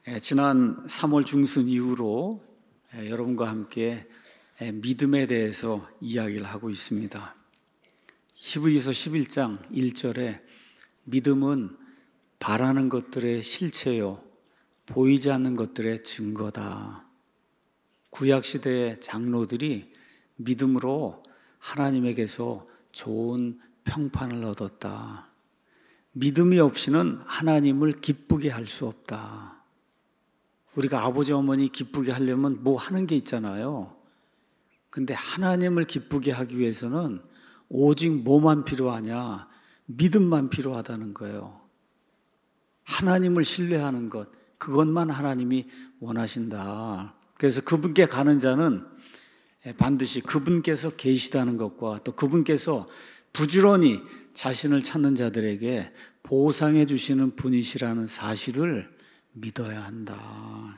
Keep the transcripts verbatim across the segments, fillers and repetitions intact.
예, 지난 삼월 중순 이후로 예, 여러분과 함께 예, 믿음에 대해서 이야기를 하고 있습니다. 히브리서 십일 장 일 절에 믿음은 바라는 것들의 실체요 보이지 않는 것들의 증거다. 구약시대의 장로들이 믿음으로 하나님에게서 좋은 평판을 얻었다. 믿음이 없이는 하나님을 기쁘게 할 수 없다. 우리가 아버지 어머니 기쁘게 하려면 뭐 하는 게 있잖아요. 근데 하나님을 기쁘게 하기 위해서는 오직 뭐만 필요하냐? 믿음만 필요하다는 거예요. 하나님을 신뢰하는 것, 그것만 하나님이 원하신다. 그래서 그분께 가는 자는 반드시 그분께서 계시다는 것과 또 그분께서 부지런히 자신을 찾는 자들에게 보상해 주시는 분이시라는 사실을 믿어야 한다.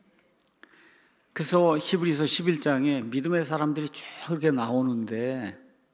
그래서 히브리서 십일 장에 믿음의 사람들이 쭉 이렇게 나오는데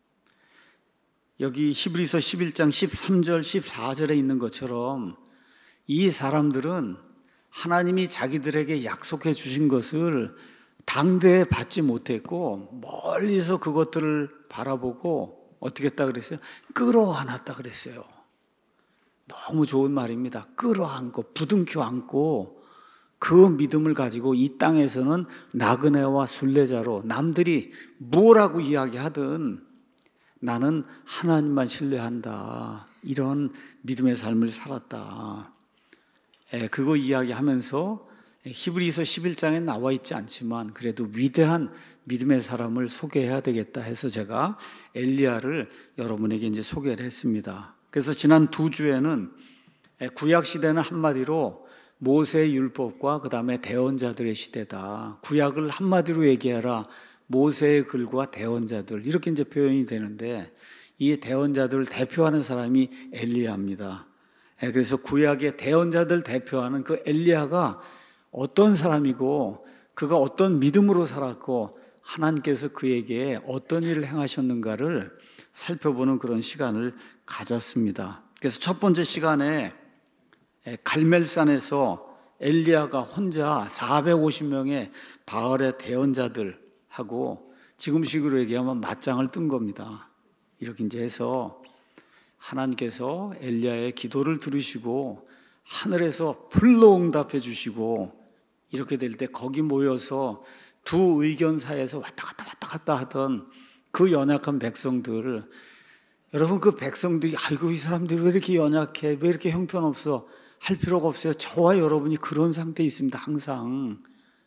여기 히브리서 십일 장 십삼 절, 십사 절에 있는 것처럼 이 사람들은 하나님이 자기들에게 약속해 주신 것을 당대에 받지 못했고 멀리서 그것들을 바라보고 어떻게 했다 그랬어요? 끌어안았다 그랬어요. 너무 좋은 말입니다. 끌어안고 부둥켜 안고 그 믿음을 가지고 이 땅에서는 나그네와 순례자로 남들이 뭐라고 이야기하든 나는 하나님만 신뢰한다. 이런 믿음의 삶을 살았다. 예, 그거 이야기하면서 히브리서 십일 장에 나와 있지 않지만 그래도 위대한 믿음의 사람을 소개해야 되겠다 해서 제가 엘리야를 여러분에게 이제 소개를 했습니다. 그래서 지난 두 주에는 구약 시대는 한마디로 모세의 율법과 그 다음에 대언자들의 시대다. 구약을 한마디로 얘기하라. 모세의 글과 대언자들 이렇게 이제 표현이 되는데 이 대언자들을 대표하는 사람이 엘리야입니다. 그래서 구약의 대언자들 대표하는 그 엘리야가 어떤 사람이고 그가 어떤 믿음으로 살았고 하나님께서 그에게 어떤 일을 행하셨는가를 살펴보는 그런 시간을 가졌습니다. 그래서 첫 번째 시간에 갈멜산에서 엘리야가 혼자 사백오십 명의 바알의 대언자들하고 지금식으로 얘기하면 맞짱을 뜬 겁니다. 이렇게 이제 해서 하나님께서 엘리야의 기도를 들으시고 하늘에서 불로 응답해 주시고 이렇게 될 때 거기 모여서 두 의견 사이에서 왔다 갔다 왔다 갔다 하던 그 연약한 백성들, 여러분 그 백성들이 아이고 이 사람들이 왜 이렇게 연약해, 왜 이렇게 형편없어 할 필요가 없어요. 저와 여러분이 그런 상태에 있습니다. 항상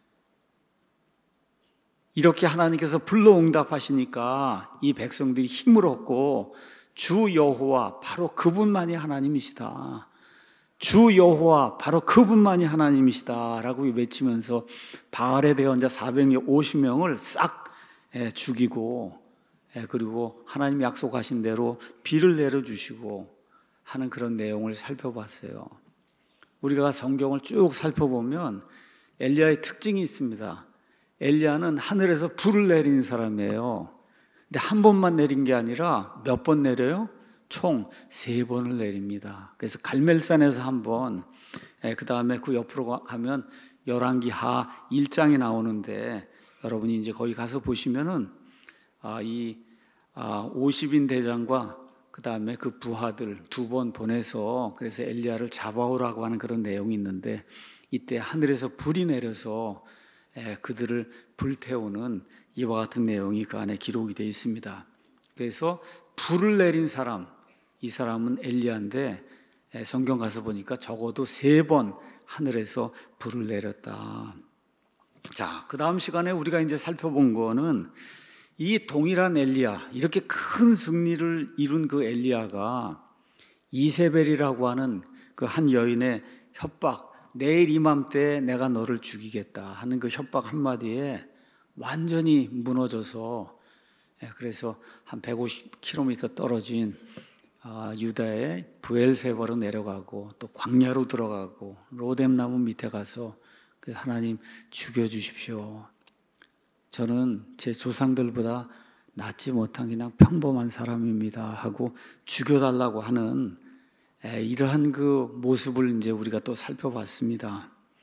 이렇게 하나님께서 불로 응답하시니까 이 백성들이 힘을 얻고 주 여호와 바로 그분만이 하나님이시다. 주 여호와 바로 그분만이 하나님이시다 라고 외치면서 바알의 대언자 사백오십 명을 싹 죽이고 그리고 하나님이 약속하신 대로 비를 내려주시고 하는 그런 내용을 살펴봤어요. 우리가 성경을 쭉 살펴보면 엘리야의 특징이 있습니다. 엘리야는 하늘에서 불을 내리는 사람이에요. 근데 한 번만 내린 게 아니라 몇 번 내려요? 총 세 번을 내립니다. 그래서 갈멜산에서 한 번, 그 다음에 그 옆으로 가면 열왕기하 일 장이 나오는데 여러분이 이제 거기 가서 보시면은 이 오십 인 대장과 그 다음에 그 부하들 두 번 보내서 그래서 엘리야를 잡아오라고 하는 그런 내용이 있는데 이때 하늘에서 불이 내려서 그들을 불태우는 이와 같은 내용이 그 안에 기록이 되어 있습니다. 그래서 불을 내린 사람, 이 사람은 엘리야인데 성경 가서 보니까 적어도 세 번 하늘에서 불을 내렸다. 자, 그 다음 시간에 우리가 이제 살펴본 거는 이 동일한 엘리야, 이렇게 큰 승리를 이룬 그 엘리야가 이세벨이라고 하는 그 한 여인의 협박, 내일 이맘때 내가 너를 죽이겠다 하는 그 협박 한마디에 완전히 무너져서 그래서 한 백오십 킬로미터 떨어진 유다의 브엘세바로 내려가고 또 광야로 들어가고 로뎀나무 밑에 가서 그래서 하나님 죽여주십시오. 저는 제 조상들보다 낫지 못한 그냥 평범한 사람입니다 하고 죽여달라고 하는 이러한 그 모습을 이제 우리가 또 살펴봤습니다.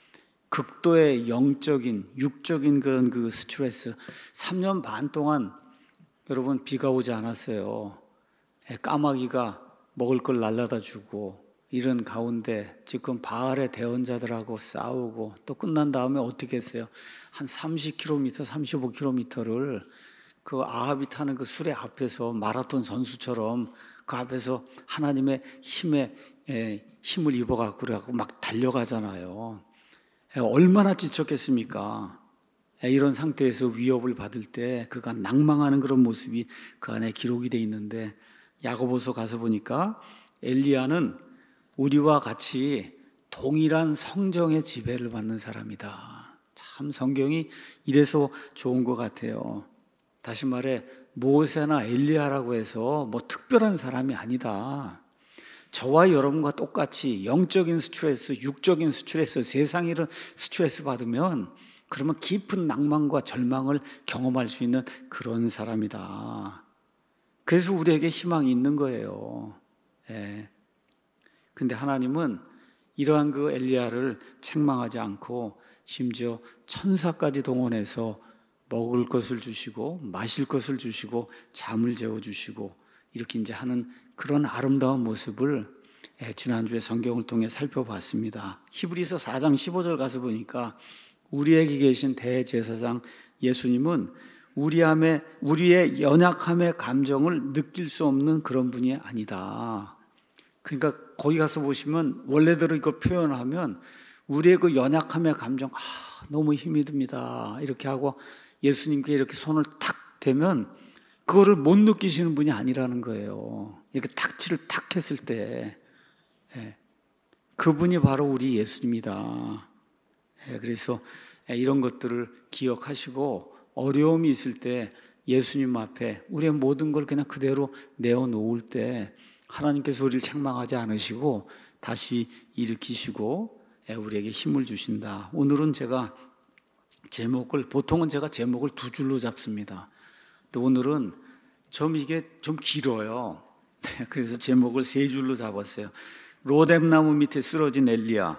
극도의 영적인, 육적인 그런 그 스트레스. 삼 년 반 동안 여러분 비가 오지 않았어요. 까마귀가 먹을 걸 날라다 주고 이런 가운데 지금 바알의 대언자들하고 싸우고 또 끝난 다음에 어떻게 했어요? 한 삼십 킬로미터, 삼십오 킬로미터를 그 아합이 타는 그 수레 앞에서 마라톤 선수처럼 그 앞에서 하나님의 힘에 힘을 입어갖고 그래갖고 막 달려가잖아요. 얼마나 지쳤겠습니까? 이런 상태에서 위협을 받을 때 그가 낭망하는 그런 모습이 그 안에 기록이 돼 있는데 야고보서 가서 보니까 엘리야는 우리와 같이 동일한 성정의 지배를 받는 사람이다. 참 성경이 이래서 좋은 것 같아요. 다시 말해 모세나 엘리야라고 해서 뭐 특별한 사람이 아니다. 저와 여러분과 똑같이 영적인 스트레스, 육적인 스트레스, 세상 이런 스트레스 받으면 그러면 깊은 낭만과 절망을 경험할 수 있는 그런 사람이다. 그래서 우리에게 희망이 있는 거예요. 예. 근데 하나님은 이러한 그 엘리야를 책망하지 않고 심지어 천사까지 동원해서 먹을 것을 주시고 마실 것을 주시고 잠을 재워 주시고 이렇게 이제 하는 그런 아름다운 모습을 지난주에 성경을 통해 살펴봤습니다. 히브리서 사 장 십오 절 가서 보니까 우리에게 계신 대제사장 예수님은 우리함의, 우리의 연약함의 감정을 느낄 수 없는 그런 분이 아니다. 그러니까 거기 가서 보시면 원래대로 이거 표현하면 우리의 그 연약함의 감정, 아, 너무 힘이 듭니다. 이렇게 하고 예수님께 이렇게 손을 탁 대면 그거를 못 느끼시는 분이 아니라는 거예요. 이렇게 탁치를 탁 했을 때 예, 그분이 바로 우리 예수님이다. 예, 그래서 이런 것들을 기억하시고 어려움이 있을 때 예수님 앞에 우리의 모든 걸 그냥 그대로 내어놓을 때 하나님께서 우리를 책망하지 않으시고 다시 일으키시고 우리에게 힘을 주신다. 오늘은 제가 제목을, 보통은 제가 제목을 두 줄로 잡습니다. 근데 오늘은 좀 이게 좀 길어요. 그래서 제목을 세 줄로 잡았어요. 로뎀나무 밑에 쓰러진 엘리야,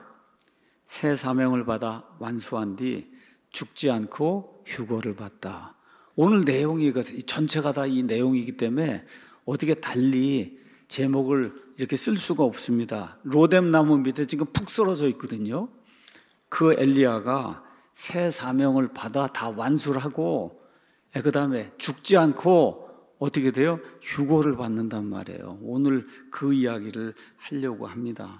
새 사명을 받아 완수한 뒤 죽지 않고 휴거를 받다. 오늘 내용이 전체가 다 이 내용이기 때문에 어떻게 달리 제목을 이렇게 쓸 수가 없습니다. 로뎀나무 밑에 지금 푹 쓰러져 있거든요. 그 엘리야가 새 사명을 받아 다 완수를 하고 그 다음에 죽지 않고 어떻게 돼요? 휴거를 받는단 말이에요. 오늘 그 이야기를 하려고 합니다.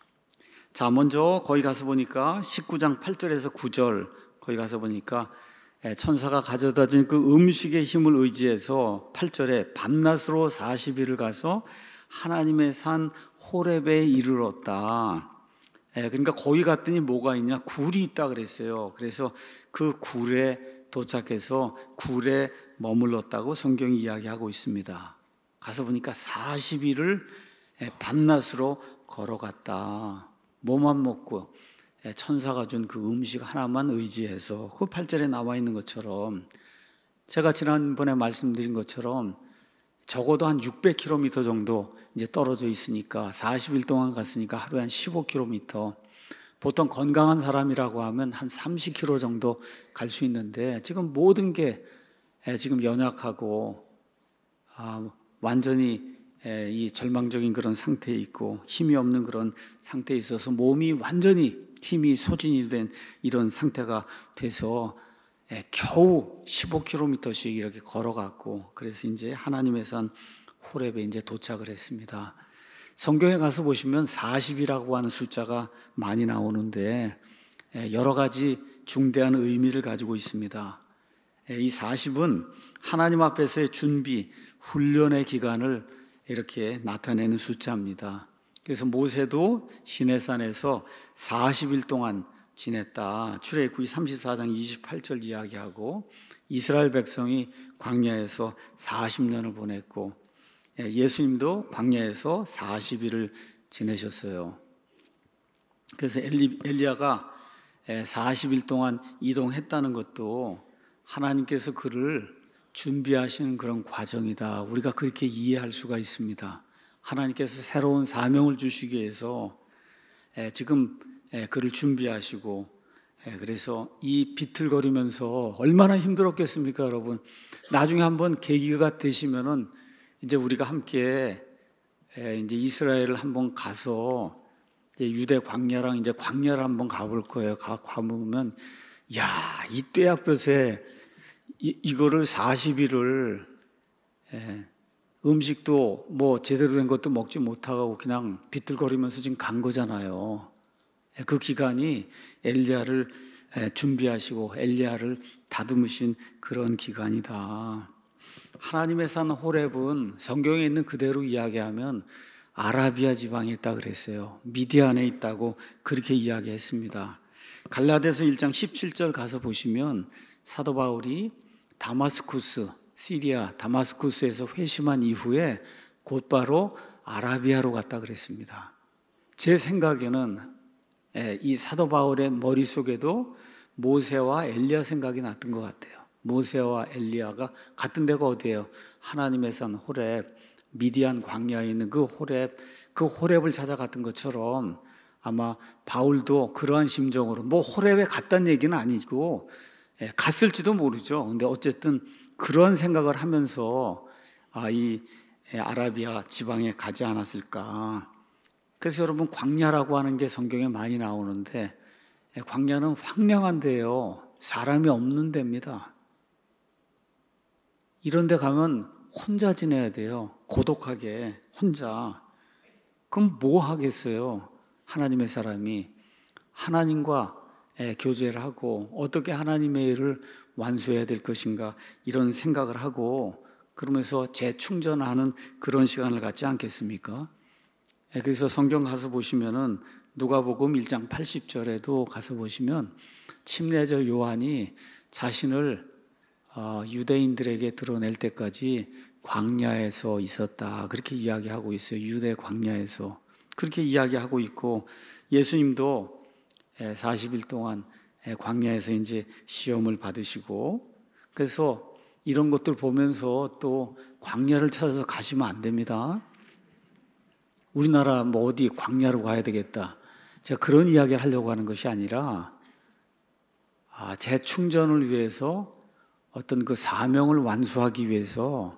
자, 먼저 거기 가서 보니까 십구 장 팔 절에서 구 절 거기 가서 보니까 천사가 가져다 준 그 음식의 힘을 의지해서 팔 절에 밤낮으로 사십 일을 가서 하나님의 산 호렙에 이르렀다. 그러니까 거기 갔더니 뭐가 있냐? 굴이 있다 그랬어요. 그래서 그 굴에 도착해서 굴에 머물렀다고 성경이 이야기하고 있습니다. 가서 보니까 사십 일을 밤낮으로 걸어갔다. 뭐만 먹고 천사가 준 그 음식 하나만 의지해서 그 팔 절에 나와 있는 것처럼 제가 지난번에 말씀드린 것처럼 적어도 한 육백 킬로미터 정도 이제 떨어져 있으니까 사십 일 동안 갔으니까 하루에 한 십오 킬로미터. 보통 건강한 사람이라고 하면 한 삼십 킬로미터 정도 갈 수 있는데 지금 모든 게 지금 연약하고 아, 완전히 이 절망적인 그런 상태에 있고 힘이 없는 그런 상태에 있어서 몸이 완전히 힘이 소진이 된 이런 상태가 돼서 겨우 십오 킬로미터씩 이렇게 걸어갔고 그래서 이제 하나님의 산 호렙에 이제 도착을 했습니다. 성경에 가서 보시면 사십이라고 하는 숫자가 많이 나오는데 여러 가지 중대한 의미를 가지고 있습니다. 이 사십은 하나님 앞에서의 준비, 훈련의 기간을 이렇게 나타내는 숫자입니다. 그래서 모세도 시내산에서 사십 일 동안 지냈다. 출애굽기 삼십사 장 이십팔 절 이야기하고 이스라엘 백성이 광야에서 사십 년을 보냈고 예수님도 광야에서 사십 일을 지내셨어요. 그래서 엘리, 엘리야가 사십 일 동안 이동했다는 것도 하나님께서 그를 준비하시는 그런 과정이다. 우리가 그렇게 이해할 수가 있습니다. 하나님께서 새로운 사명을 주시기 위해서 지금 그를 준비하시고 예, 그래서 이 비틀거리면서 얼마나 힘들었겠습니까, 여러분? 나중에 한번 계기가 되시면은 이제 우리가 함께 예, 이제 이스라엘을 한번 가서 이제 유대 광야랑 이제 광야를 한번 가볼 거예요. 가 가보면 야, 이 떼약볕에 이, 이거를 사십 일을 예, 음식도 뭐 제대로 된 것도 먹지 못하고 그냥 비틀거리면서 지금 간 거잖아요. 그 기간이 엘리야를 준비하시고 엘리야를 다듬으신 그런 기간이다. 하나님의 산 호렙은 성경에 있는 그대로 이야기하면 아라비아 지방에 있다 그랬어요. 미디안에 있다고 그렇게 이야기했습니다. 갈라디아서 일 장 십칠 절 가서 보시면 사도 바울이 다마스쿠스, 시리아 다마스쿠스에서 회심한 이후에 곧바로 아라비아로 갔다 그랬습니다. 제 생각에는 이 사도 바울의 머릿속에도 모세와 엘리야 생각이 났던 것 같아요. 모세와 엘리야가 같은 데가 어디예요? 하나님의 산 호렙, 미디안 광야에 있는 그 호렙, 그 호렙을 찾아갔던 것처럼 아마 바울도 그러한 심정으로, 뭐 호렙에 갔다는 얘기는 아니고 갔을지도 모르죠. 근데 어쨌든 그런 생각을 하면서 아, 이 아라비아 지방에 가지 않았을까. 그래서 여러분, 광야라고 하는 게 성경에 많이 나오는데 광야는 황량한 데예요. 사람이 없는 데입니다. 이런 데 가면 혼자 지내야 돼요. 고독하게 혼자. 그럼 뭐 하겠어요? 하나님의 사람이 하나님과 교제를 하고 어떻게 하나님의 일을 완수해야 될 것인가, 이런 생각을 하고 그러면서 재충전하는 그런 시간을 갖지 않겠습니까? 그래서 성경 가서 보시면은 누가복음 일 장 팔십 절에도 가서 보시면 침례자 요한이 자신을 유대인들에게 드러낼 때까지 광야에서 있었다, 그렇게 이야기하고 있어요. 유대 광야에서 그렇게 이야기하고 있고, 예수님도 사십 일 동안 광야에서 이제 시험을 받으시고, 그래서 이런 것들 보면서 또 광야를 찾아서 가시면 안 됩니다. 우리나라 뭐 어디 광야로 가야 되겠다, 제가 그런 이야기를 하려고 하는 것이 아니라 아, 재충전을 위해서 어떤 그 사명을 완수하기 위해서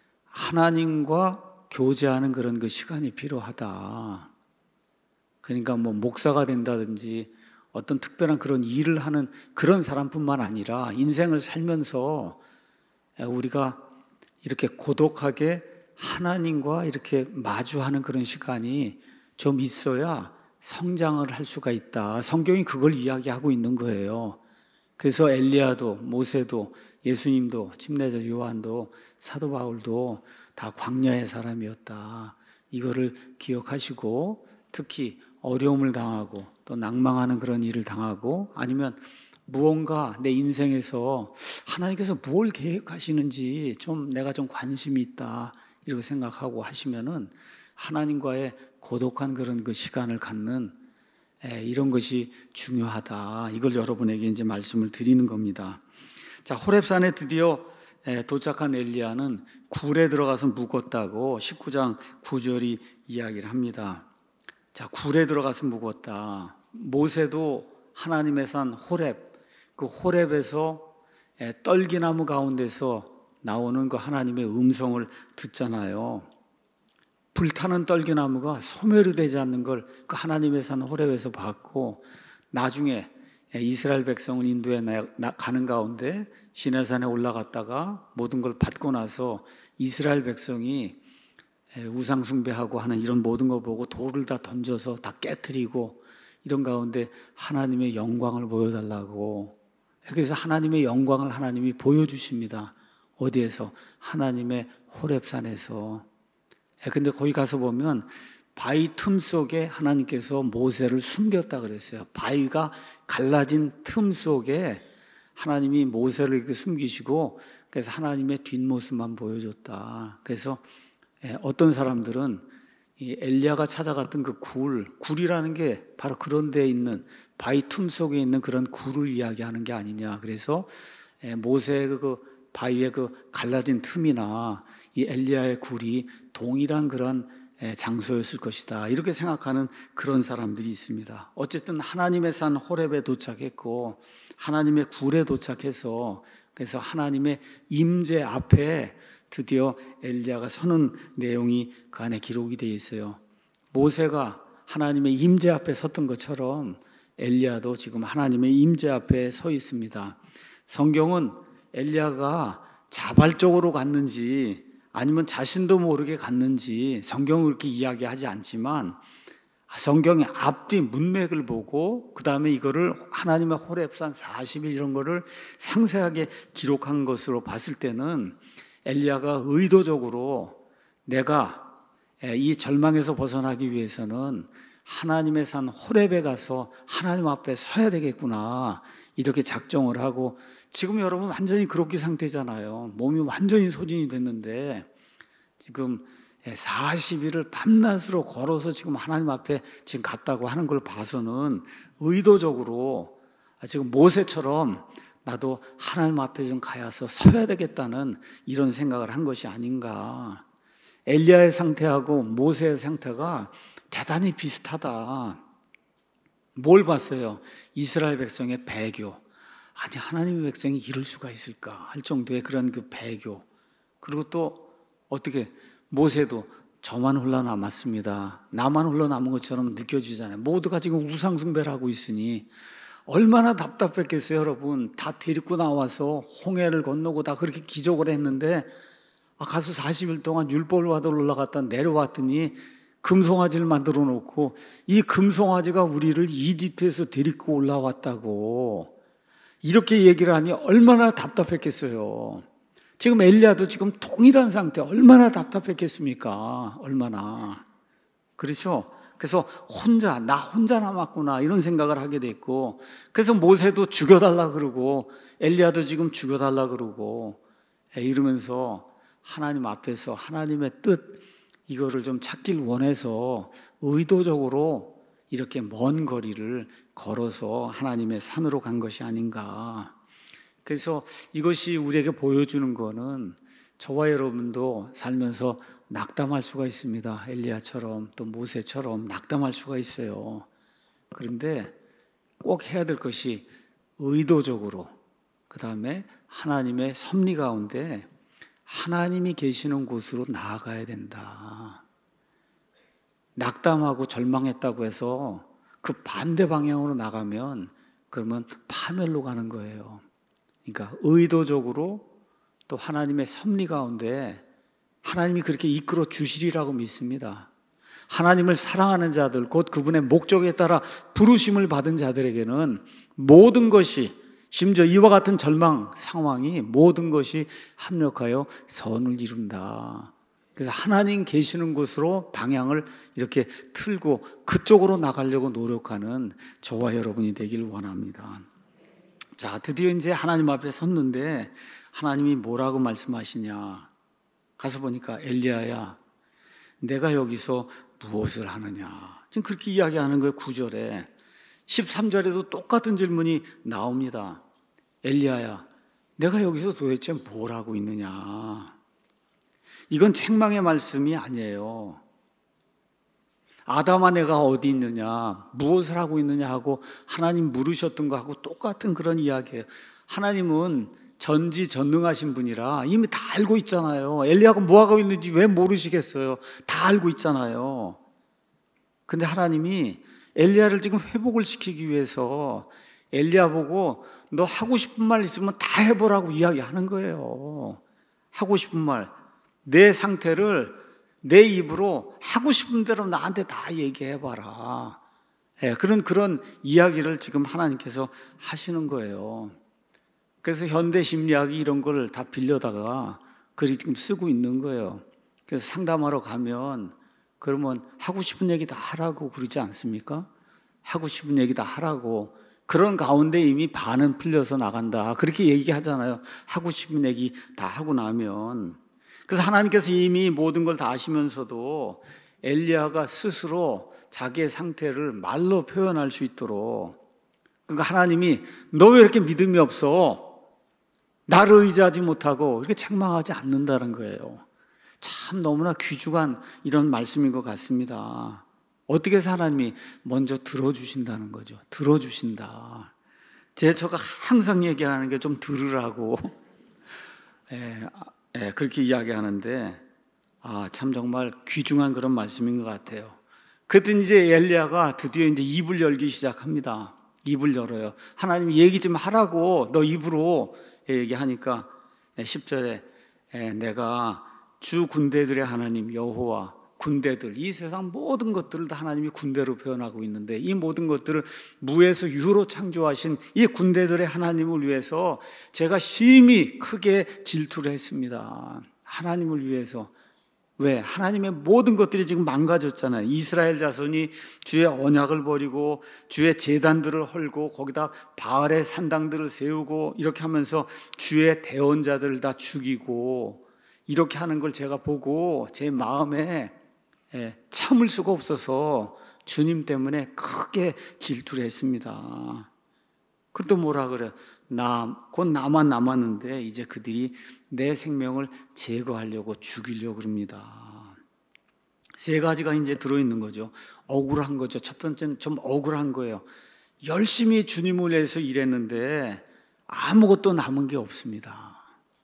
하나님과 교제하는 그런 그 시간이 필요하다. 그러니까 뭐 목사가 된다든지 어떤 특별한 그런 일을 하는 그런 사람뿐만 아니라 인생을 살면서 우리가 이렇게 고독하게 하나님과 이렇게 마주하는 그런 시간이 좀 있어야 성장을 할 수가 있다. 성경이 그걸 이야기하고 있는 거예요. 그래서 엘리야도, 모세도, 예수님도, 침례자 요한도, 사도 바울도 다 광야의 사람이었다. 이거를 기억하시고, 특히 어려움을 당하고 또 낭망하는 그런 일을 당하고, 아니면 무언가 내 인생에서 하나님께서 뭘 계획하시는지 좀 내가 좀 관심이 있다, 이렇게 생각하고 하시면은 하나님과의 고독한 그런 그 시간을 갖는 이런 것이 중요하다. 이걸 여러분에게 이제 말씀을 드리는 겁니다. 자, 호렙산에 드디어 도착한 엘리야는 굴에 들어가서 묵었다고 십구 장 구 절이 이야기를 합니다. 자, 굴에 들어가서 묵었다. 모세도 하나님의 산 호렙, 그 호렙에서 떨기나무 가운데서 나오는 그 하나님의 음성을 듣잖아요. 불타는 떨기나무가 소멸이 되지 않는 걸 그 하나님의 산 호렙에서 봤고, 나중에 이스라엘 백성을 인도해 가는 가운데 시내산에 올라갔다가 모든 걸 받고 나서 이스라엘 백성이 우상 숭배하고 하는 이런 모든 걸 보고 돌을 다 던져서 다 깨트리고, 이런 가운데 하나님의 영광을 보여달라고, 그래서 하나님의 영광을 하나님이 보여주십니다. 어디에서? 하나님의 호렙산에서. 근데 거기 가서 보면 바위 틈 속에 하나님께서 모세를 숨겼다 그랬어요. 바위가 갈라진 틈 속에 하나님이 모세를 이렇게 숨기시고, 그래서 하나님의 뒷모습만 보여줬다. 그래서 어떤 사람들은 이 엘리야가 찾아갔던 그 굴, 굴이라는 게 바로 그런 데에 있는 바위 틈 속에 있는 그런 굴을 이야기하는 게 아니냐. 그래서 모세의 그 바위의 그 갈라진 틈이나 이 엘리야의 굴이 동일한 그런 장소였을 것이다, 이렇게 생각하는 그런 사람들이 있습니다. 어쨌든 하나님의 산 호렙에 도착했고 하나님의 굴에 도착해서 그래서 하나님의 임재 앞에 드디어 엘리야가 서는 내용이 그 안에 기록이 되어 있어요. 모세가 하나님의 임재 앞에 섰던 것처럼 엘리야도 지금 하나님의 임재 앞에 서 있습니다. 성경은 엘리야가 자발적으로 갔는지 아니면 자신도 모르게 갔는지 성경은 그렇게 이야기하지 않지만 성경의 앞뒤 문맥을 보고 그 다음에 이거를 하나님의 호렙산 사십 일 이런 거를 상세하게 기록한 것으로 봤을 때는 엘리야가 의도적으로 내가 이 절망에서 벗어나기 위해서는 하나님의 산 호렙에 가서 하나님 앞에 서야 되겠구나, 이렇게 작정을 하고, 지금 여러분 완전히 그렇게 상태잖아요. 몸이 완전히 소진이 됐는데 지금 사십 일을 밤낮으로 걸어서 지금 하나님 앞에 지금 갔다고 하는 걸 봐서는 의도적으로 지금 모세처럼 나도 하나님 앞에 좀 가야서 서야 되겠다는 이런 생각을 한 것이 아닌가. 엘리야의 상태하고 모세의 상태가 대단히 비슷하다. 뭘 봤어요? 이스라엘 백성의 배교. 아니, 하나님의 백성이 이럴 수가 있을까 할 정도의 그런 그 배교. 그리고 또 어떻게 모세도 저만 홀라 남았습니다, 나만 홀라 남은 것처럼 느껴지잖아요. 모두가 지금 우상 숭배를 하고 있으니 얼마나 답답했겠어요. 여러분, 다 데리고 나와서 홍해를 건너고 다 그렇게 기적을 했는데 아, 가서 사십 일 동안 율법을 받으러 올라갔다 내려왔더니 금송아지를 만들어 놓고 이 금송아지가 우리를 이집트에서 데리고 올라왔다고 이렇게 얘기를 하니 얼마나 답답했겠어요. 지금 엘리야도 지금 동일한 상태, 얼마나 답답했겠습니까? 얼마나. 그렇죠? 그래서 혼자, 나 혼자 남았구나 이런 생각을 하게 됐고, 그래서 모세도 죽여달라 그러고 엘리야도 지금 죽여달라 그러고 이러면서 하나님 앞에서 하나님의 뜻 이거를 좀 찾길 원해서 의도적으로 이렇게 먼 거리를 걸어서 하나님의 산으로 간 것이 아닌가. 그래서 이것이 우리에게 보여주는 거는 저와 여러분도 살면서 낙담할 수가 있습니다. 엘리야처럼 또 모세처럼 낙담할 수가 있어요. 그런데 꼭 해야 될 것이 의도적으로, 그 다음에 하나님의 섭리 가운데 하나님이 계시는 곳으로 나아가야 된다. 낙담하고 절망했다고 해서 그 반대 방향으로 나가면 그러면 파멸로 가는 거예요. 그러니까 의도적으로 또 하나님의 섭리 가운데 하나님이 그렇게 이끌어 주시리라고 믿습니다. 하나님을 사랑하는 자들, 곧 그분의 목적에 따라 부르심을 받은 자들에게는 모든 것이, 심지어 이와 같은 절망 상황이 모든 것이 합력하여 선을 이룬다. 그래서 하나님 계시는 곳으로 방향을 이렇게 틀고 그쪽으로 나가려고 노력하는 저와 여러분이 되길 원합니다. 자, 드디어 이제 하나님 앞에 섰는데 하나님이 뭐라고 말씀하시냐? 가서 보니까 엘리야야, 내가 여기서 무엇을 하느냐? 지금 그렇게 이야기하는 거예요. 구 절에. 십삼 절에도 똑같은 질문이 나옵니다. 엘리야야, 내가 여기서 도대체 뭘 하고 있느냐? 이건 책망의 말씀이 아니에요. 아담아, 내가 어디 있느냐, 무엇을 하고 있느냐 하고 하나님 물으셨던 거하고 똑같은 그런 이야기예요. 하나님은 전지전능하신 분이라 이미 다 알고 있잖아요. 엘리야가 뭐 하고 있는지 왜 모르시겠어요? 다 알고 있잖아요. 근데 하나님이 엘리야를 지금 회복을 시키기 위해서 엘리야 보고 너 하고 싶은 말 있으면 다 해보라고 이야기하는 거예요. 하고 싶은 말, 내 상태를 내 입으로 하고 싶은 대로 나한테 다 얘기해봐라. 예, 그런 그런 이야기를 지금 하나님께서 하시는 거예요. 그래서 현대 심리학이 이런 걸 다 빌려다가 글이 지금 쓰고 있는 거예요. 그래서 상담하러 가면 그러면 하고 싶은 얘기 다 하라고 그러지 않습니까? 하고 싶은 얘기 다 하라고. 그런 가운데 이미 반은 풀려서 나간다, 그렇게 얘기하잖아요. 하고 싶은 얘기 다 하고 나면. 그래서 하나님께서 이미 모든 걸 다 아시면서도 엘리야가 스스로 자기의 상태를 말로 표현할 수 있도록, 그러니까 하나님이 너 왜 이렇게 믿음이 없어? 나를 의지하지 못하고 이렇게 책망하지 않는다는 거예요. 참 너무나 귀중한 이런 말씀인 것 같습니다. 어떻게 해서 하나님이 먼저 들어주신다는 거죠. 들어주신다. 제 저가 항상 얘기하는 게 좀 들으라고 예, 예, 그렇게 이야기하는데 아, 참 정말 귀중한 그런 말씀인 것 같아요. 그랬더니 이제 엘리야가 드디어 이제 입을 열기 시작합니다. 입을 열어요. 하나님 얘기 좀 하라고 너 입으로 얘기하니까 십 절에 내가 주 군대들의 하나님 여호와 군대들, 이 세상 모든 것들을 다 하나님이 군대로 표현하고 있는데 이 모든 것들을 무에서 유로 창조하신 이 군대들의 하나님을 위해서 제가 심히 크게 질투를 했습니다. 하나님을 위해서. 왜? 하나님의 모든 것들이 지금 망가졌잖아요. 이스라엘 자손이 주의 언약을 버리고 주의 제단들을 헐고 거기다 바알의 산당들을 세우고 이렇게 하면서 주의 대언자들을 다 죽이고 이렇게 하는 걸 제가 보고 제 마음에 참을 수가 없어서 주님 때문에 크게 질투를 했습니다. 그것도 뭐라 그래요? 나, 곧 나만 남았는데 이제 그들이 내 생명을 제거하려고 죽이려고 그럽니다. 세 가지가 이제 들어있는 거죠. 억울한 거죠. 첫 번째는 좀 억울한 거예요. 열심히 주님을 위해서 일했는데 아무것도 남은 게 없습니다.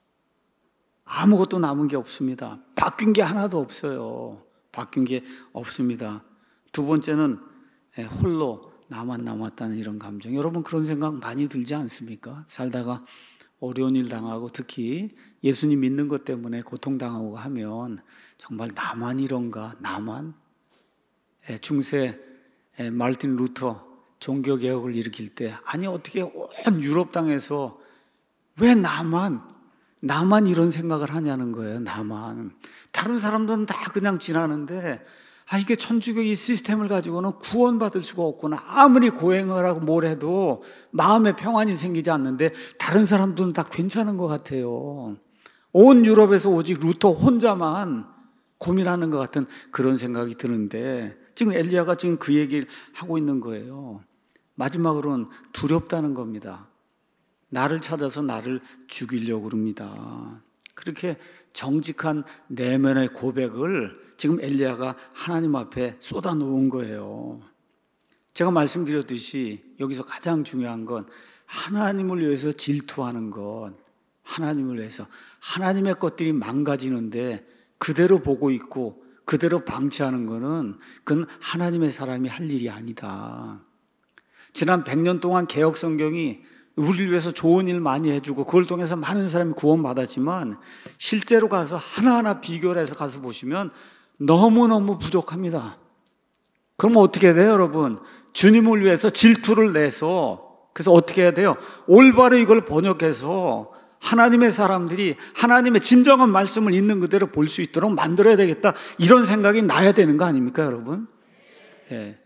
아무것도 남은 게 없습니다. 바뀐 게 하나도 없어요. 바뀐 게 없습니다. 두 번째는 홀로 나만 남았다는 이런 감정. 여러분 그런 생각 많이 들지 않습니까? 살다가 어려운 일 당하고 특히 예수님 믿는 것 때문에 고통당하고 하면 정말 나만 이런가? 나만? 중세 마르틴 루터 종교개혁을 일으킬 때 아니 어떻게 온 유럽 땅에서 왜 나만 나만 이런 생각을 하냐는 거예요. 나만. 다른 사람들은 다 그냥 지나는데 아, 이게 천주교 이 시스템을 가지고는 구원받을 수가 없구나. 아무리 고행을 하고 뭘 해도 마음에 평안이 생기지 않는데 다른 사람들은 다 괜찮은 것 같아요. 온 유럽에서 오직 루터 혼자만 고민하는 것 같은 그런 생각이 드는데 지금 엘리야가 지금 그 얘기를 하고 있는 거예요. 마지막으로는 두렵다는 겁니다. 나를 찾아서 나를 죽이려고 그럽니다. 그렇게 정직한 내면의 고백을 지금 엘리야가 하나님 앞에 쏟아놓은 거예요. 제가 말씀드렸듯이 여기서 가장 중요한 건 하나님을 위해서 질투하는 것, 하나님을 위해서 하나님의 것들이 망가지는데 그대로 보고 있고 그대로 방치하는 거는 그건 하나님의 사람이 할 일이 아니다. 지난 백 년 동안 개혁 성경이 우리를 위해서 좋은 일 많이 해주고 그걸 통해서 많은 사람이 구원받았지만 실제로 가서 하나하나 비교를 해서 가서 보시면 너무너무 부족합니다. 그럼 어떻게 돼요, 여러분? 주님을 위해서 질투를 내서 그래서 어떻게 해야 돼요? 올바로 이걸 번역해서 하나님의 사람들이 하나님의 진정한 말씀을 있는 그대로 볼 수 있도록 만들어야 되겠다. 이런 생각이 나야 되는 거 아닙니까, 여러분? 예.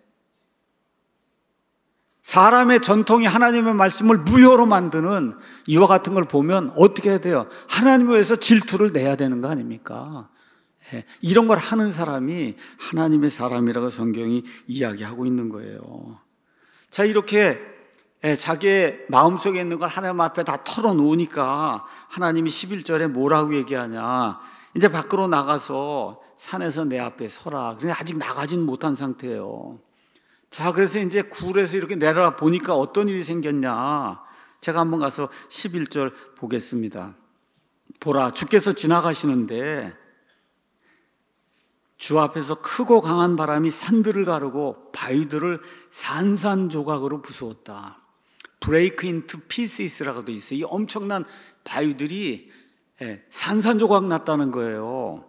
사람의 전통이 하나님의 말씀을 무효로 만드는 이와 같은 걸 보면 어떻게 해야 돼요? 하나님을 위해서 질투를 내야 되는 거 아닙니까? 예, 이런 걸 하는 사람이 하나님의 사람이라고 성경이 이야기하고 있는 거예요. 자, 이렇게 예, 자기의 마음속에 있는 걸 하나님 앞에 다 털어놓으니까 하나님이 십일 절에 뭐라고 얘기하냐? 이제 밖으로 나가서 산에서 내 앞에 서라. 근데 아직 나가진 못한 상태예요. 자, 그래서 이제 굴에서 이렇게 내려가 보니까 어떤 일이 생겼냐? 제가 한번 가서 십일 절 보겠습니다. 보라, 주께서 지나가시는데 주 앞에서 크고 강한 바람이 산들을 가르고 바위들을 산산조각으로 부수었다. 브레이크 인투 피시스라고 돼 있어요. 이 엄청난 바위들이 산산조각 났다는 거예요.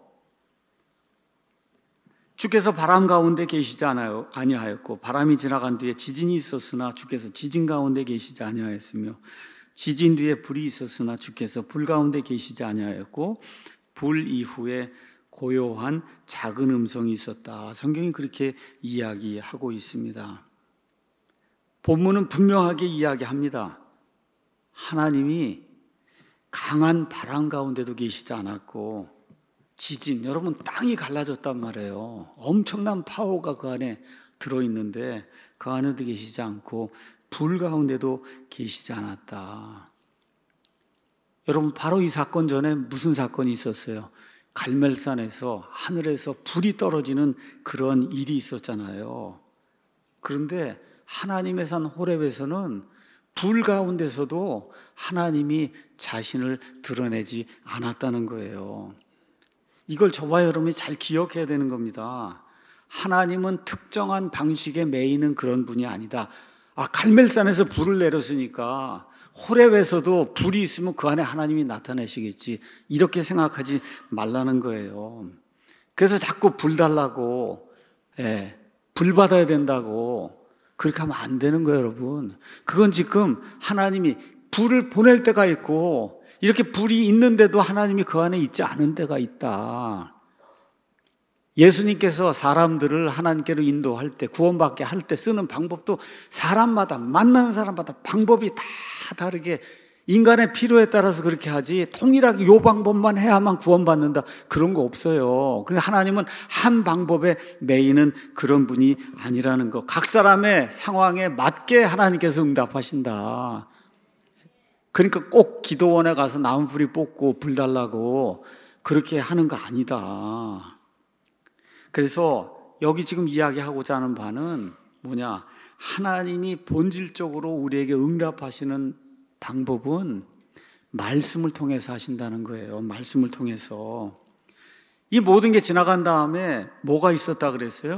주께서 바람 가운데 계시지 않아요, 아니하였고 바람이 지나간 뒤에 지진이 있었으나 주께서 지진 가운데 계시지 아니하였으며 지진 뒤에 불이 있었으나 주께서 불 가운데 계시지 아니하였고 불 이후에 고요한 작은 음성이 있었다. 성경이 그렇게 이야기하고 있습니다. 본문은 분명하게 이야기합니다. 하나님이 강한 바람 가운데도 계시지 않았고 지진, 여러분 땅이 갈라졌단 말이에요. 엄청난 파워가 그 안에 들어있는데 그 안에도 계시지 않고 불 가운데도 계시지 않았다. 여러분 바로 이 사건 전에 무슨 사건이 있었어요? 갈멜산에서 하늘에서 불이 떨어지는 그런 일이 있었잖아요. 그런데 하나님의 산 호렙에서는 불 가운데서도 하나님이 자신을 드러내지 않았다는 거예요. 이걸 저와 여러분이 잘 기억해야 되는 겁니다. 하나님은 특정한 방식에 매이는 그런 분이 아니다. 아, 갈멜산에서 불을 내렸으니까 호렙에서도 불이 있으면 그 안에 하나님이 나타내시겠지, 이렇게 생각하지 말라는 거예요. 그래서 자꾸 불 달라고, 예, 불 받아야 된다고 그렇게 하면 안 되는 거예요, 여러분. 그건 지금 하나님이 불을 보낼 때가 있고, 이렇게 불이 있는데도 하나님이 그 안에 있지 않은 때가 있다. 예수님께서 사람들을 하나님께로 인도할 때, 구원받게 할 때 쓰는 방법도 사람마다, 만나는 사람마다 방법이 다 다르게 인간의 필요에 따라서 그렇게 하지, 통일하게 요 방법만 해야만 구원받는다, 그런 거 없어요. 근데 하나님은 한 방법에 매이는 그런 분이 아니라는 거. 각 사람의 상황에 맞게 하나님께서 응답하신다. 그러니까 꼭 기도원에 가서 나무뿌리 뽑고 불 달라고 그렇게 하는 거 아니다. 그래서 여기 지금 이야기하고자 하는 바는 뭐냐? 하나님이 본질적으로 우리에게 응답하시는 방법은 말씀을 통해서 하신다는 거예요. 말씀을 통해서. 이 모든 게 지나간 다음에 뭐가 있었다 그랬어요?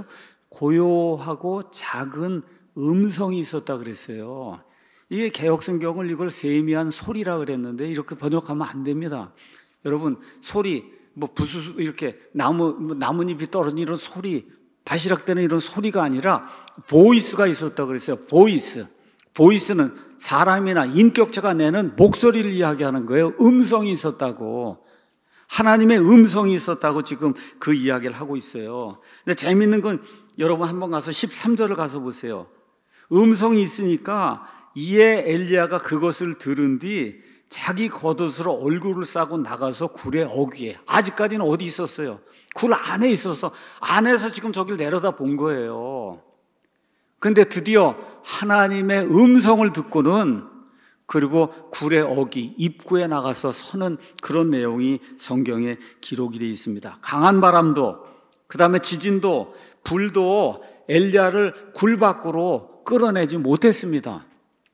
고요하고 작은 음성이 있었다 그랬어요. 이게 개역성경을 이걸 세미한 소리라 그랬는데 이렇게 번역하면 안 됩니다. 여러분, 소리, 뭐 부수수 이렇게 나무 뭐 나뭇잎이 떨어지는 이런 소리, 바시락대는 이런 소리가 아니라 보이스가 있었다 그랬어요. 보이스. 보이스는 사람이나 인격체가 내는 목소리를 이야기하는 거예요. 음성이 있었다고. 하나님의 음성이 있었다고 지금 그 이야기를 하고 있어요. 근데 재밌는 건 여러분 한번 가서 십삼 절을 가서 보세요. 음성이 있으니까 이에 엘리야가 그것을 들은 뒤 자기 겉옷으로 얼굴을 싸고 나가서 굴의 어귀에, 아직까지는 어디 있었어요? 굴 안에 있어서 안에서 지금 저길 내려다 본 거예요. 그런데 드디어 하나님의 음성을 듣고는 그리고 굴의 어귀, 입구에 나가서 서는 그런 내용이 성경에 기록이 되어 있습니다. 강한 바람도, 그 다음에 지진도, 불도 엘리야를 굴 밖으로 끌어내지 못했습니다.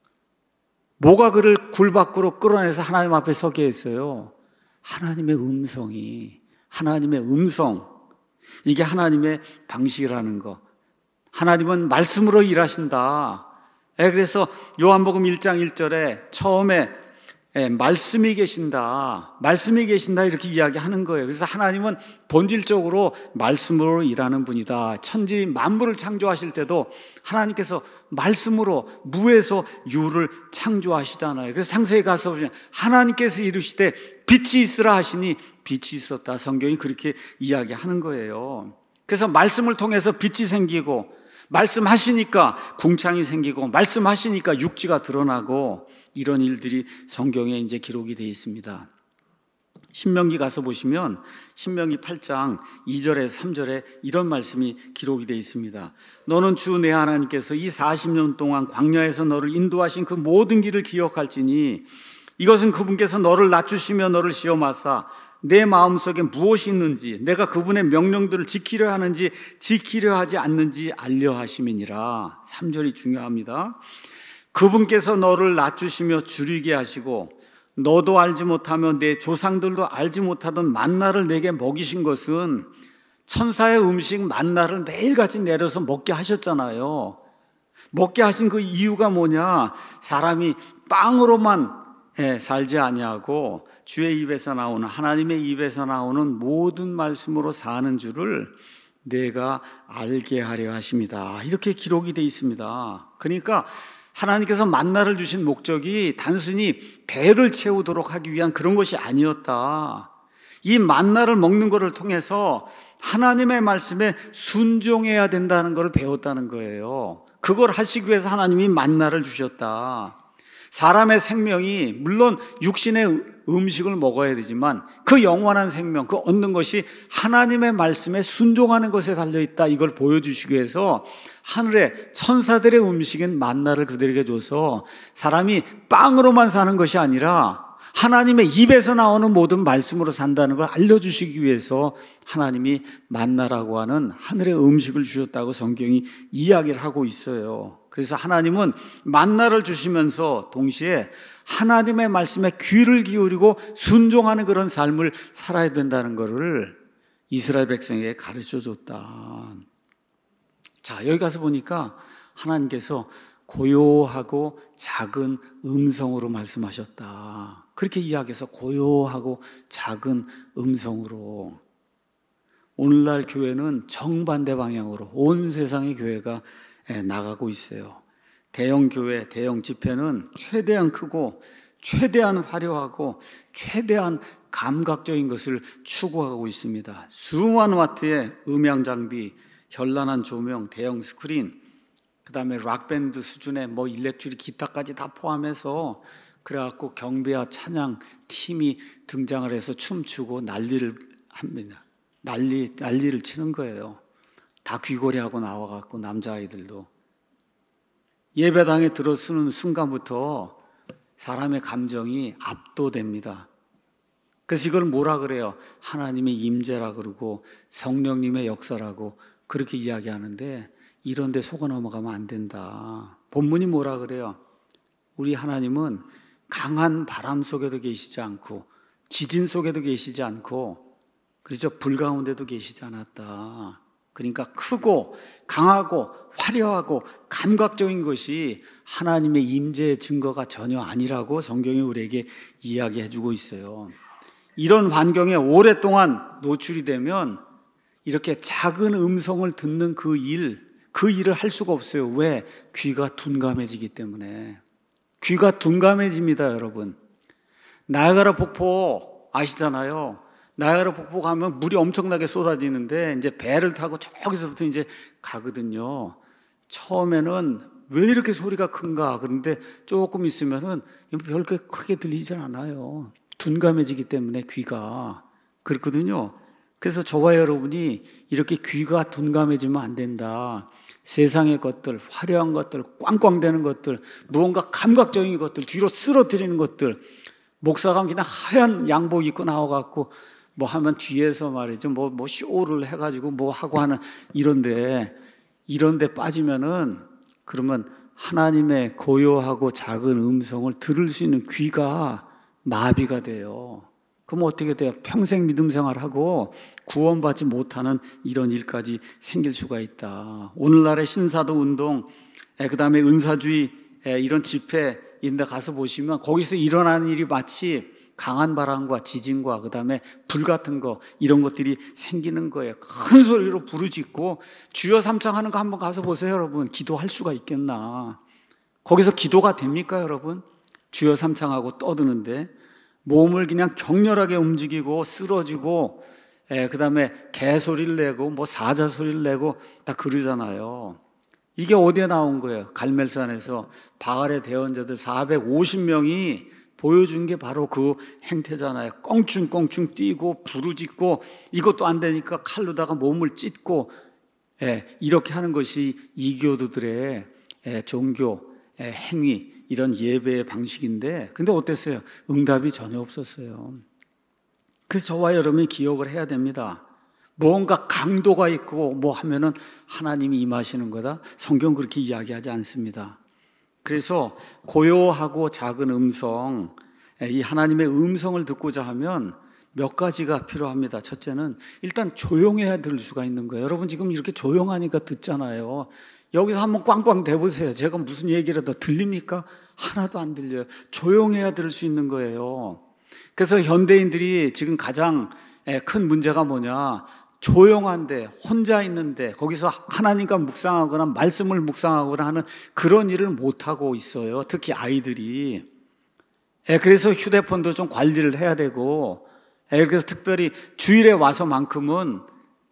뭐가 그를 굴 밖으로 끌어내서 하나님 앞에 서게 했어요? 하나님의 음성이, 하나님의 음성. 이게 하나님의 방식이라는 거. 하나님은 말씀으로 일하신다. 그래서 요한복음 일 장 일 절에 처음에 말씀이 계신다, 말씀이 계신다 이렇게 이야기하는 거예요. 그래서 하나님은 본질적으로 말씀으로 일하는 분이다. 천지 만물을 창조하실 때도 하나님께서 말씀으로 무에서 유를 창조하시잖아요. 그래서 상세히 가서 보시면 하나님께서 이르시되 빛이 있으라 하시니 빛이 있었다. 성경이 그렇게 이야기하는 거예요. 그래서 말씀을 통해서 빛이 생기고, 말씀하시니까 궁창이 생기고, 말씀하시니까 육지가 드러나고, 이런 일들이 성경에 이제 기록이 되어 있습니다. 신명기 가서 보시면 신명기 팔 장 이 절에서 삼 절에 이런 말씀이 기록이 되어 있습니다. 너는 주 내 하나님께서 이 사십 년 동안 광야에서 너를 인도하신 그 모든 길을 기억할지니 이것은 그분께서 너를 낮추시며 너를 시험하사 내 마음속에 무엇이 있는지, 내가 그분의 명령들을 지키려 하는지 지키려 하지 않는지 알려 하심이니라. 삼 절이 중요합니다. 그분께서 너를 낮추시며 줄이게 하시고 너도 알지 못하며 내 조상들도 알지 못하던 만나를 내게 먹이신 것은, 천사의 음식 만나를 매일같이 내려서 먹게 하셨잖아요. 먹게 하신 그 이유가 뭐냐? 사람이 빵으로만 살지 아니하고 주의 입에서 나오는, 하나님의 입에서 나오는 모든 말씀으로 사는 줄을 내가 알게 하려 하십니다. 이렇게 기록이 되어 있습니다. 그러니까 하나님께서 만나를 주신 목적이 단순히 배를 채우도록 하기 위한 그런 것이 아니었다. 이 만나를 먹는 것을 통해서 하나님의 말씀에 순종해야 된다는 것을 배웠다는 거예요. 그걸 하시기 위해서 하나님이 만나를 주셨다. 사람의 생명이 물론 육신의 음식을 먹어야 되지만 그 영원한 생명, 그 얻는 것이 하나님의 말씀에 순종하는 것에 달려있다. 이걸 보여주시기 위해서 하늘의 천사들의 음식인 만나를 그들에게 줘서 사람이 빵으로만 사는 것이 아니라 하나님의 입에서 나오는 모든 말씀으로 산다는 걸 알려주시기 위해서 하나님이 만나라고 하는 하늘의 음식을 주셨다고 성경이 이야기를 하고 있어요. 그래서 하나님은 만나를 주시면서 동시에 하나님의 말씀에 귀를 기울이고 순종하는 그런 삶을 살아야 된다는 것을 이스라엘 백성에게 가르쳐 줬다. 자, 여기 가서 보니까 하나님께서 고요하고 작은 음성으로 말씀하셨다. 그렇게 이야기해서 고요하고 작은 음성으로. 오늘날 교회는 정반대 방향으로 온 세상의 교회가 나가고 있어요. 대형 교회, 대형 집회는 최대한 크고 최대한 화려하고 최대한 감각적인 것을 추구하고 있습니다. 수만 와트의 음향 장비, 현란한 조명, 대형 스크린, 그 다음에 락밴드 수준의 뭐 일렉트릭 기타까지 다 포함해서 그래갖고 경배와 찬양 팀이 등장을 해서 춤추고 난리를 합니다. 난리, 난리를 치는 거예요. 다 귀걸이하고 나와갖고 남자아이들도. 예배당에 들어서는 순간부터 사람의 감정이 압도됩니다. 그래서 이걸 뭐라 그래요? 하나님의 임재라 그러고 성령님의 역사라고 그렇게 이야기하는데 이런 데 속아 넘어가면 안 된다. 본문이 뭐라 그래요? 우리 하나님은 강한 바람 속에도 계시지 않고 지진 속에도 계시지 않고 그렇죠? 불 가운데도 계시지 않았다. 그러니까 크고 강하고 화려하고 감각적인 것이 하나님의 임재의 증거가 전혀 아니라고 성경이 우리에게 이야기해 주고 있어요. 이런 환경에 오랫동안 노출이 되면 이렇게 작은 음성을 듣는 그 일, 그 일을 할 수가 없어요. 왜? 귀가 둔감해지기 때문에. 귀가 둔감해집니다, 여러분. 나야가라 폭포 아시잖아요. 나야가라 폭포 가면 물이 엄청나게 쏟아지는데 이제 배를 타고 저기서부터 이제 가거든요. 처음에는 왜 이렇게 소리가 큰가? 그런데 조금 있으면은 별게 크게 들리지 않아요. 둔감해지기 때문에 귀가. 그렇거든요. 그래서 저와 여러분이 이렇게 귀가 둔감해지면 안 된다. 세상의 것들, 화려한 것들, 꽝꽝대는 것들, 무언가 감각적인 것들, 뒤로 쓰러뜨리는 것들, 목사가 그냥 하얀 양복 입고 나와갖고 뭐 하면 뒤에서 말이죠. 뭐, 뭐 쇼를 해가지고 뭐 하고 하는 이런데, 이런데 빠지면은 그러면 하나님의 고요하고 작은 음성을 들을 수 있는 귀가 마비가 돼요. 그럼 어떻게 돼요? 평생 믿음 생활하고 구원받지 못하는 이런 일까지 생길 수가 있다. 오늘날의 신사도 운동, 그 다음에 은사주의 이런 집회인데 가서 보시면 거기서 일어나는 일이 마치 강한 바람과 지진과 그 다음에 불 같은 거 이런 것들이 생기는 거예요. 큰 소리로 부르짖고 주여 삼창하는 거 한번 가서 보세요, 여러분. 기도할 수가 있겠나? 거기서 기도가 됩니까, 여러분? 주여 삼창하고 떠드는데 몸을 그냥 격렬하게 움직이고 쓰러지고 그 다음에 개소리를 내고 뭐 사자소리를 내고 다 그러잖아요. 이게 어디에 나온 거예요? 갈멜산에서 바알의 대언자들 사백오십 명이 보여준 게 바로 그 행태잖아요. 껑충껑충 뛰고 부르짖고 이것도 안 되니까 칼로다가 몸을 찢고 이렇게 하는 것이 이교도들의 종교 행위, 이런 예배의 방식인데 근데 어땠어요? 응답이 전혀 없었어요. 그래서 저와 여러분이 기억을 해야 됩니다. 무언가 강도가 있고 뭐 하면은 하나님이 임하시는 거다. 성경 그렇게 이야기하지 않습니다. 그래서 고요하고 작은 음성, 이 하나님의 음성을 듣고자 하면 몇 가지가 필요합니다. 첫째는 일단 조용해야 들 수가 있는 거예요. 여러분 지금 이렇게 조용하니까 듣잖아요. 여기서 한번 꽝꽝 대보세요. 제가 무슨 얘기를 더 들립니까? 하나도 안 들려요. 조용해야 들을 수 있는 거예요. 그래서 현대인들이 지금 가장 큰 문제가 뭐냐? 조용한데 혼자 있는데 거기서 하나님과 묵상하거나 말씀을 묵상하거나 하는 그런 일을 못하고 있어요. 특히 아이들이. 그래서 휴대폰도 좀 관리를 해야 되고 그래서 특별히 주일에 와서만큼은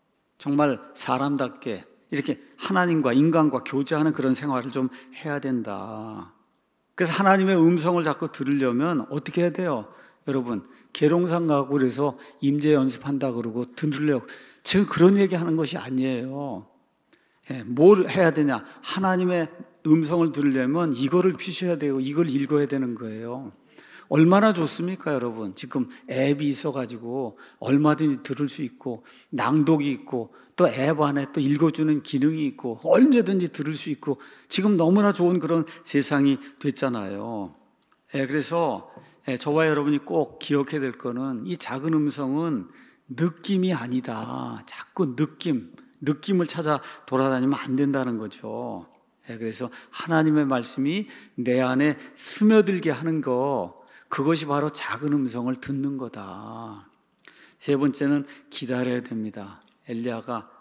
정말 사람답게 이렇게 하나님과 인간과 교제하는 그런 생활을 좀 해야 된다. 그래서 하나님의 음성을 자꾸 들으려면 어떻게 해야 돼요? 여러분 계룡산 가고 그래서 임재 연습한다 그러고 들으려고 지금 그런 얘기하는 것이 아니에요. 예, 뭘 해야 되냐? 하나님의 음성을 들으려면 이거를 피셔야 되고 이걸 읽어야 되는 거예요. 얼마나 좋습니까, 여러분? 지금 앱이 있어가지고 얼마든지 들을 수 있고, 낭독이 있고, 또 앱 안에 또 읽어주는 기능이 있고, 언제든지 들을 수 있고, 지금 너무나 좋은 그런 세상이 됐잖아요. 예, 그래서 예, 저와 여러분이 꼭 기억해야 될 거는 이 작은 음성은 느낌이 아니다. 자꾸 느낌, 느낌을 찾아 돌아다니면 안 된다는 거죠. 예, 그래서 하나님의 말씀이 내 안에 스며들게 하는 거, 그것이 바로 작은 음성을 듣는 거다. 세 번째는 기다려야 됩니다. 엘리야가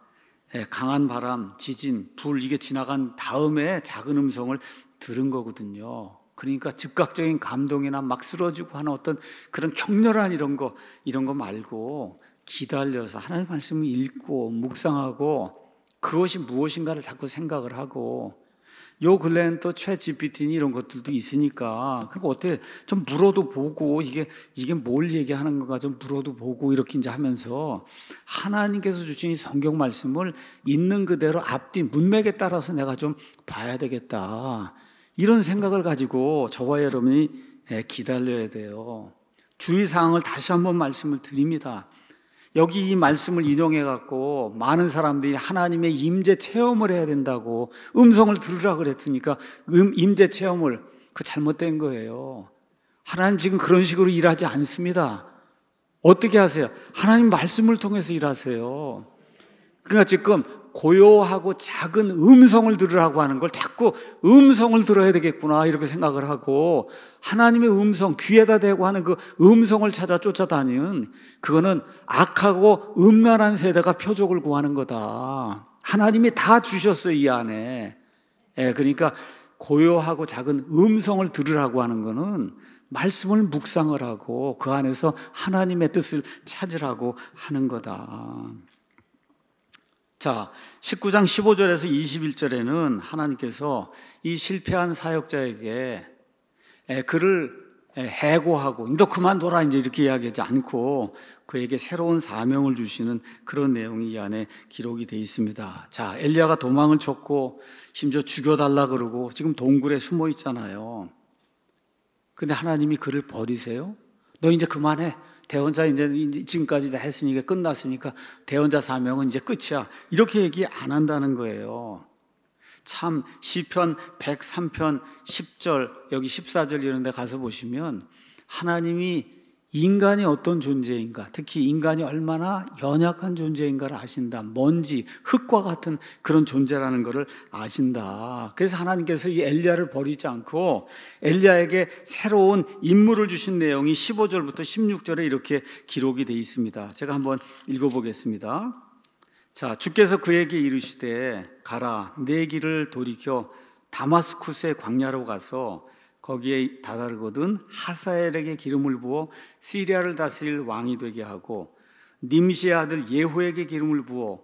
강한 바람, 지진, 불 이게 지나간 다음에 작은 음성을 들은 거거든요. 그러니까 즉각적인 감동이나 막 쓰러지고 하는 어떤 그런 격렬한 이런 거, 이런 거 말고 기다려서 하나님 말씀을 읽고 묵상하고 그것이 무엇인가를 자꾸 생각을 하고, 요 근래는 또 챗 지피티 이런 것들도 있으니까 그리고 어떻게 좀 물어도 보고 이게 이게 뭘 얘기하는 건가 좀 물어도 보고 이렇게 이제 하면서 하나님께서 주신 이 성경 말씀을 있는 그대로 앞뒤 문맥에 따라서 내가 좀 봐야 되겠다, 이런 생각을 가지고 저와 여러분이 기다려야 돼요. 주의사항을 다시 한번 말씀을 드립니다. 여기 이 말씀을 인용해 갖고 많은 사람들이 하나님의 임재 체험을 해야 된다고 음성을 들으라 그랬으니까 음, 임재 체험을, 그 잘못된 거예요. 하나님 지금 그런 식으로 일하지 않습니다. 어떻게 하세요? 하나님 말씀을 통해서 일하세요. 그러니까 지금 고요하고 작은 음성을 들으라고 하는 걸 자꾸 음성을 들어야 되겠구나 이렇게 생각을 하고, 하나님의 음성, 귀에다 대고 하는 그 음성을 찾아 쫓아다니는, 그거는 악하고 음란한 세대가 표적을 구하는 거다. 하나님이 다 주셨어요, 이 안에. 예, 그러니까 고요하고 작은 음성을 들으라고 하는 거는 말씀을 묵상을 하고 그 안에서 하나님의 뜻을 찾으라고 하는 거다. 자, 십구 장 십오 절에서 이십일 절에는 하나님께서 이 실패한 사역자에게 그를 해고하고 너 그만둬라 이제 이렇게 이야기하지 않고 그에게 새로운 사명을 주시는 그런 내용이 이 안에 기록이 되어 있습니다. 자, 엘리야가 도망을 쳤고 심지어 죽여달라 그러고 지금 동굴에 숨어 있잖아요. 근데 하나님이 그를 버리세요? 너 이제 그만해. 대언자 이제 지금까지 다 했으니까 끝났으니까 대언자 사명은 이제 끝이야. 이렇게 얘기 안 한다는 거예요. 참 시편 백삼 편 십 절 여기 십사 절 이런 데 가서 보시면 하나님이 인간이 어떤 존재인가, 특히 인간이 얼마나 연약한 존재인가를 아신다. 먼지, 흙과 같은 그런 존재라는 것을 아신다. 그래서 하나님께서 이 엘리야를 버리지 않고 엘리야에게 새로운 임무를 주신 내용이 십오 절부터 십육 절에 이렇게 기록이 되어 있습니다. 제가 한번 읽어보겠습니다. 자, 주께서 그에게 이르시되 가라, 내 길을 돌이켜 다마스쿠스의 광야로 가서 거기에 다다르거든 하사엘에게 기름을 부어 시리아를 다스릴 왕이 되게 하고 님시의 아들 예후에게 기름을 부어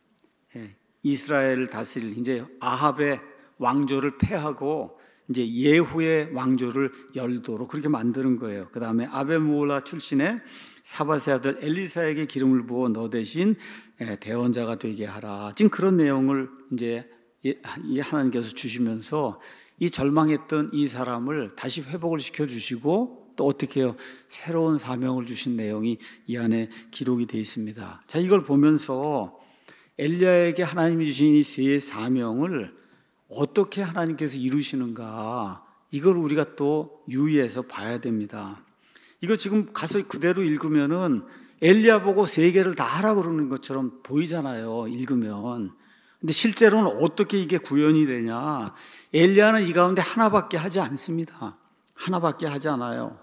이스라엘을 다스릴 이제 아합의 왕조를 패하고 이제 예후의 왕조를 열도록 그렇게 만드는 거예요. 그 다음에 아베모라 출신의 사밧의 아들 엘리사에게 기름을 부어 너 대신 대언자가 되게 하라. 지금 그런 내용을 이제 하나님께서 주시면서 이 절망했던 이 사람을 다시 회복을 시켜주시고 또 어떻게 해요? 새로운 사명을 주신 내용이 이 안에 기록이 되어 있습니다. 자, 이걸 보면서 엘리야에게 하나님이 주신 이 세 사명을 어떻게 하나님께서 이루시는가, 이걸 우리가 또 유의해서 봐야 됩니다. 이거 지금 가서 그대로 읽으면은 엘리야 보고 세 개를 다 하라 그러는 것처럼 보이잖아요, 읽으면. 근데 실제로는 어떻게 이게 구현이 되냐? 엘리야는 이 가운데 하나밖에 하지 않습니다. 하나밖에 하지 않아요.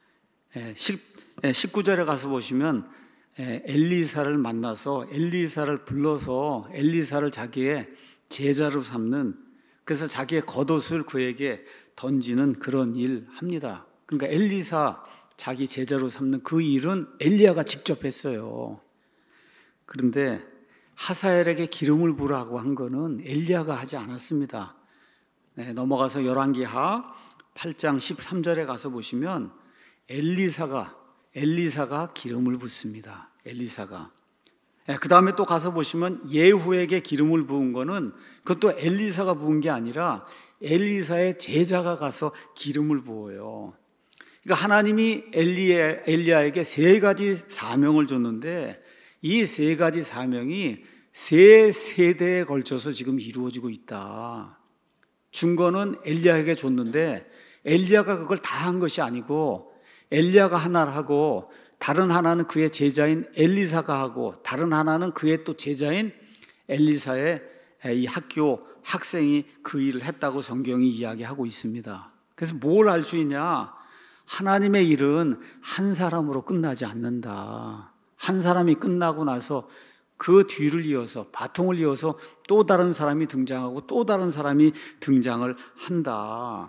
십구 절에 가서 보시면 엘리사를 만나서 엘리사를 불러서 엘리사를 자기의 제자로 삼는, 그래서 자기의 겉옷을 그에게 던지는 그런 일 합니다. 그러니까 엘리사 자기 제자로 삼는 그 일은 엘리야가 직접 했어요. 그런데 하사엘에게 기름을 부으라고 한 거는 엘리야가 하지 않았습니다. 네, 넘어가서 열왕기하 팔 장 십삼 절에 가서 보시면 엘리사가 엘리사가 기름을 붓습니다. 엘리사가. 네, 그 다음에 또 가서 보시면 예후에게 기름을 부은 거는 그것도 엘리사가 부은 게 아니라 엘리사의 제자가 가서 기름을 부어요. 그러니까 하나님이 엘리야, 엘리야에게 세 가지 사명을 줬는데 이 세 가지 사명이 세 세대에 걸쳐서 지금 이루어지고 있다. 준 거는 엘리야에게 줬는데 엘리야가 그걸 다 한 것이 아니고 엘리야가 하나를 하고 다른 하나는 그의 제자인 엘리사가 하고 다른 하나는 그의 또 제자인 엘리사의 이 학교 학생이 그 일을 했다고 성경이 이야기하고 있습니다. 그래서 뭘 알 수 있냐? 하나님의 일은 한 사람으로 끝나지 않는다. 한 사람이 끝나고 나서 그 뒤를 이어서 바통을 이어서 또 다른 사람이 등장하고 또 다른 사람이 등장을 한다.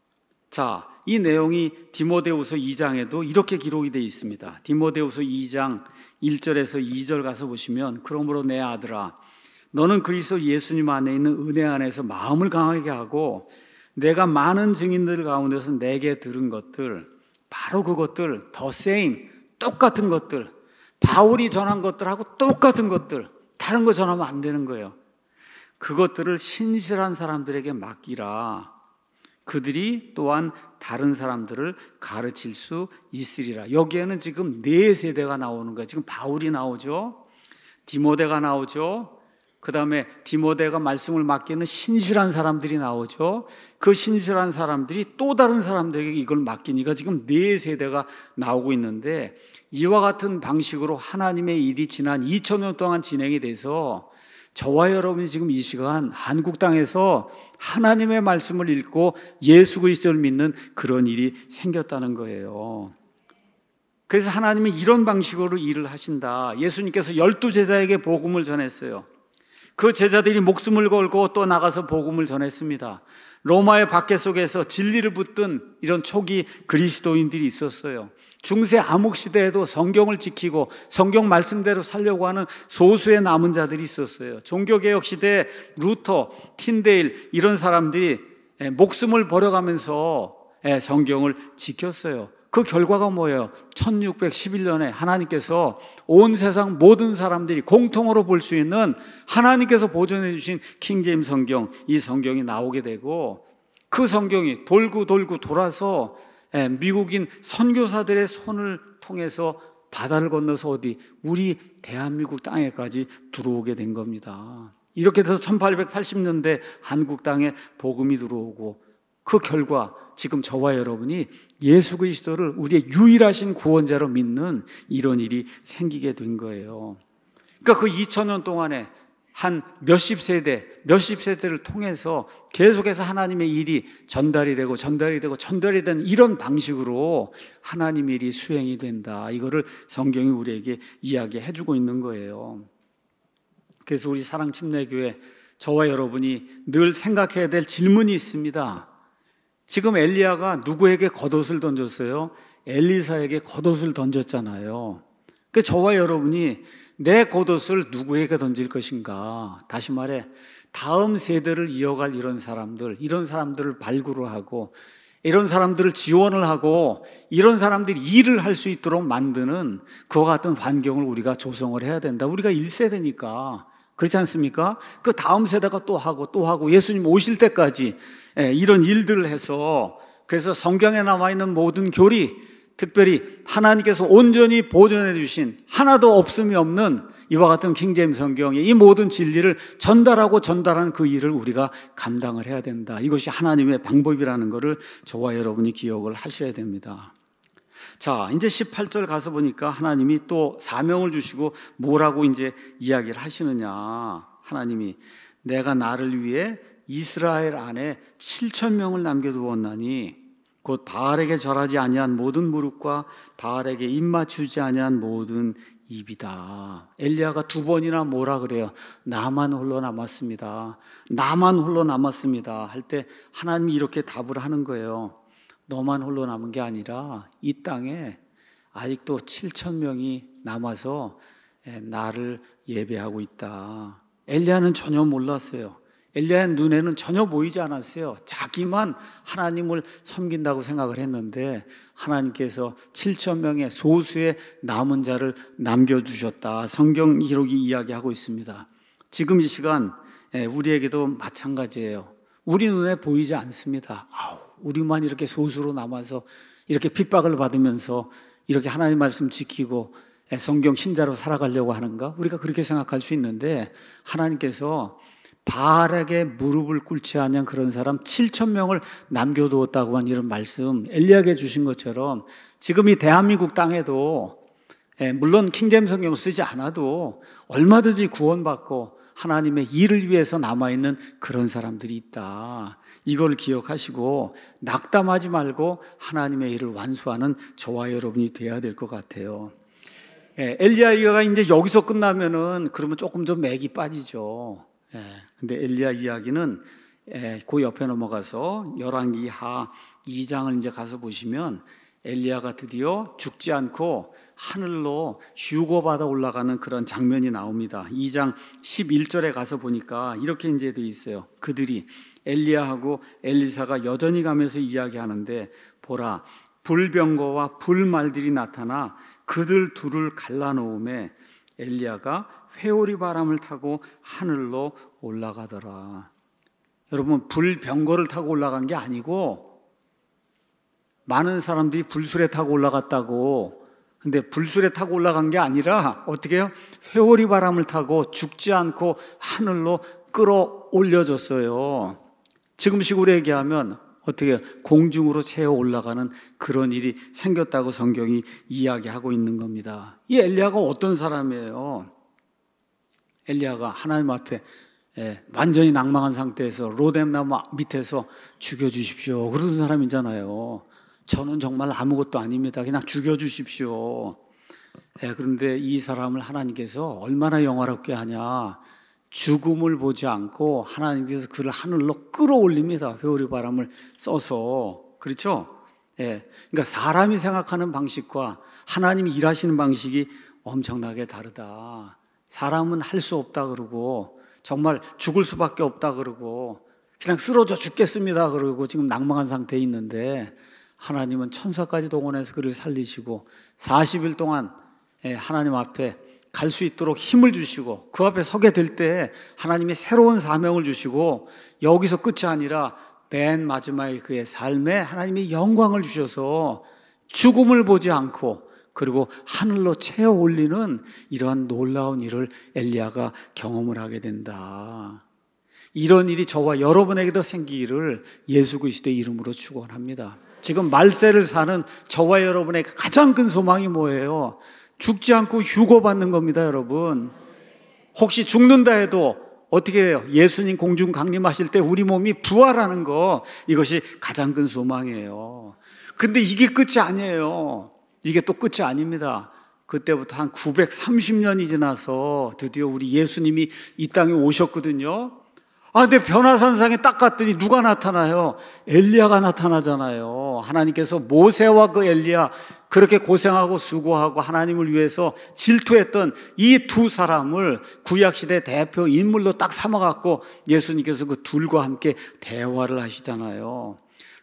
자, 이 내용이 디모데후서 이 장에도 이렇게 기록이 되어 있습니다. 디모데후서 이 장 일 절에서 이 절 가서 보시면 그러므로 내 아들아 너는 그리스도 예수님 안에 있는 은혜 안에서 마음을 강하게 하고 내가 많은 증인들 가운데서 내게 들은 것들 바로 그것들 the same 똑같은 것들 바울이 전한 것들하고 똑같은 것들 다른 거 전하면 안 되는 거예요. 그것들을 신실한 사람들에게 맡기라. 그들이 또한 다른 사람들을 가르칠 수 있으리라. 여기에는 지금 네 세대가 나오는 거예요. 지금 바울이 나오죠. 디모데가 나오죠. 그 다음에 디모데가 말씀을 맡기는 신실한 사람들이 나오죠. 그 신실한 사람들이 또 다른 사람들에게 이걸 맡기니까 지금 네 세대가 나오고 있는데 이와 같은 방식으로 하나님의 일이 지난 이천 년 동안 진행이 돼서 저와 여러분이 지금 이 시간 한국 땅에서 하나님의 말씀을 읽고 예수 그리스도를 믿는 그런 일이 생겼다는 거예요. 그래서 하나님이 이런 방식으로 일을 하신다. 예수님께서 열두 제자에게 복음을 전했어요. 그 제자들이 목숨을 걸고 또 나가서 복음을 전했습니다. 로마의 박해 속에서 진리를 붙든 이런 초기 그리스도인들이 있었어요. 중세 암흑 시대에도 성경을 지키고 성경 말씀대로 살려고 하는 소수의 남은 자들이 있었어요. 종교개혁 시대에 루터, 틴데일 이런 사람들이 목숨을 버려가면서 성경을 지켰어요. 그 결과가 뭐예요? 천육백십일 년에 하나님께서 온 세상 모든 사람들이 공통으로 볼 수 있는 하나님께서 보존해 주신 킹제임스 성경, 이 성경이 나오게 되고 그 성경이 돌고 돌고 돌아서 미국인 선교사들의 손을 통해서 바다를 건너서 어디 우리 대한민국 땅에까지 들어오게 된 겁니다. 이렇게 돼서 천팔백팔십 년대 한국 땅에 복음이 들어오고 그 결과 지금 저와 여러분이 예수 그리스도를 우리의 유일하신 구원자로 믿는 이런 일이 생기게 된 거예요. 그러니까 그 이천 년 동안에 한 몇십 세대, 몇십 세대를 통해서 계속해서 하나님의 일이 전달이 되고 전달이 되고 전달이 된 이런 방식으로 하나님의 일이 수행이 된다. 이거를 성경이 우리에게 이야기해 주고 있는 거예요. 그래서 우리 사랑침례교회 저와 여러분이 늘 생각해야 될 질문이 있습니다. 지금 엘리야가 누구에게 겉옷을 던졌어요? 엘리사에게 겉옷을 던졌잖아요. 그 저와 여러분이 내 겉옷을 누구에게 던질 것인가? 다시 말해 다음 세대를 이어갈 이런 사람들, 이런 사람들을 발굴을 하고 이런 사람들을 지원을 하고 이런 사람들이 일을 할 수 있도록 만드는 그와 같은 환경을 우리가 조성을 해야 된다. 우리가 일 세대니까 그렇지 않습니까? 그 다음 세대가 또 하고 또 하고 예수님 오실 때까지 이런 일들을 해서 그래서 성경에 나와 있는 모든 교리, 특별히 하나님께서 온전히 보존해 주신 하나도 없음이 없는 이와 같은 킹제임스 성경의 이 모든 진리를 전달하고 전달하는 그 일을 우리가 감당을 해야 된다. 이것이 하나님의 방법이라는 것을 저와 여러분이 기억을 하셔야 됩니다. 자, 이제 십팔 절 가서 보니까 하나님이 또 사명을 주시고 뭐라고 이제 이야기를 하시느냐. 하나님이 내가 나를 위해 이스라엘 안에 칠천 명을 남겨두었나니 곧 바알에게 절하지 아니한 모든 무릎과 바알에게 입 맞추지 아니한 모든 입이다. 엘리야가 두 번이나 뭐라 그래요? 나만 홀로 남았습니다. 나만 홀로 남았습니다. 할 때 하나님이 이렇게 답을 하는 거예요. 너만 홀로 남은 게 아니라 이 땅에 아직도 칠천 명이 남아서 나를 예배하고 있다. 엘리야는 전혀 몰랐어요. 엘리야의 눈에는 전혀 보이지 않았어요. 자기만 하나님을 섬긴다고 생각을 했는데 하나님께서 칠천 명의 소수의 남은 자를 남겨두셨다. 성경 기록이 이야기하고 있습니다. 지금 이 시간 우리에게도 마찬가지예요. 우리 눈에 보이지 않습니다. 아우, 우리만 이렇게 소수로 남아서 이렇게 핍박을 받으면서 이렇게 하나님 말씀 지키고 성경 신자로 살아가려고 하는가? 우리가 그렇게 생각할 수 있는데 하나님께서 바알에게 무릎을 꿇지 않은 그런 사람 칠천 명을 남겨두었다고만 이런 말씀 엘리야에게 주신 것처럼 지금 이 대한민국 땅에도 물론 킹제임 성경을 쓰지 않아도 얼마든지 구원받고 하나님의 일을 위해서 남아있는 그런 사람들이 있다. 이걸 기억하시고 낙담하지 말고 하나님의 일을 완수하는 저와 여러분이 돼야 될 것 같아요. 예, 엘리야 이제 여기서 끝나면은 그러면 조금 좀 맥이 빠지죠. 예, 근데 엘리야 이야기는 예, 그 옆에 넘어가서 열왕기하 이 장을 이제 가서 보시면 엘리야가 드디어 죽지 않고 하늘로 휴거받아 올라가는 그런 장면이 나옵니다. 이 장 십일 절에 가서 보니까 이렇게 이제 되어 있어요. 그들이 엘리야하고 엘리사가 여전히 가면서 이야기하는데 보라 불병거와 불말들이 나타나 그들 둘을 갈라놓음에 엘리야가 회오리 바람을 타고 하늘로 올라가더라. 여러분 불병거를 타고 올라간 게 아니고 많은 사람들이 불수레 타고 올라갔다고. 근데 불수레 타고 올라간 게 아니라 어떻게 해요? 회오리 바람을 타고 죽지 않고 하늘로 끌어올려졌어요. 지금식으로 얘기하면 어떻게 공중으로 채워 올라가는 그런 일이 생겼다고 성경이 이야기하고 있는 겁니다. 이 엘리야가 어떤 사람이에요? 엘리야가 하나님 앞에 예, 완전히 낭망한 상태에서 로뎀나무 밑에서 죽여주십시오 그러던 사람이잖아요. 저는 정말 아무것도 아닙니다. 그냥 죽여주십시오. 예, 그런데 이 사람을 하나님께서 얼마나 영화롭게 하냐. 죽음을 보지 않고 하나님께서 그를 하늘로 끌어올립니다. 회오리 바람을 써서. 그렇죠? 예, 그러니까 사람이 생각하는 방식과 하나님이 일하시는 방식이 엄청나게 다르다. 사람은 할 수 없다 그러고 정말 죽을 수밖에 없다 그러고 그냥 쓰러져 죽겠습니다 그러고 지금 낭망한 상태에 있는데 하나님은 천사까지 동원해서 그를 살리시고 사십 일 동안 하나님 앞에 갈 수 있도록 힘을 주시고 그 앞에 서게 될 때 하나님이 새로운 사명을 주시고 여기서 끝이 아니라 맨 마지막에 그의 삶에 하나님이 영광을 주셔서 죽음을 보지 않고 그리고 하늘로 채워 올리는 이러한 놀라운 일을 엘리야가 경험을 하게 된다. 이런 일이 저와 여러분에게도 생기기를 예수 그리스도의 이름으로 축원합니다. 지금 말세를 사는 저와 여러분의 가장 큰 소망이 뭐예요? 죽지 않고 휴거받는 겁니다, 여러분. 혹시 죽는다 해도 어떻게 해요? 예수님 공중 강림하실 때 우리 몸이 부활하는 거, 이것이 가장 큰 소망이에요. 근데 이게 끝이 아니에요. 이게 또 끝이 아닙니다. 그때부터 한 구백삼십 년이 지나서 드디어 우리 예수님이 이 땅에 오셨거든요. 아, 근데 변화산상에 딱 갔더니 누가 나타나요? 엘리야가 나타나잖아요. 하나님께서 모세와 그 엘리야 그렇게 고생하고 수고하고 하나님을 위해서 질투했던 이 두 사람을 구약시대 대표 인물로 딱 삼아갖고 예수님께서 그 둘과 함께 대화를 하시잖아요.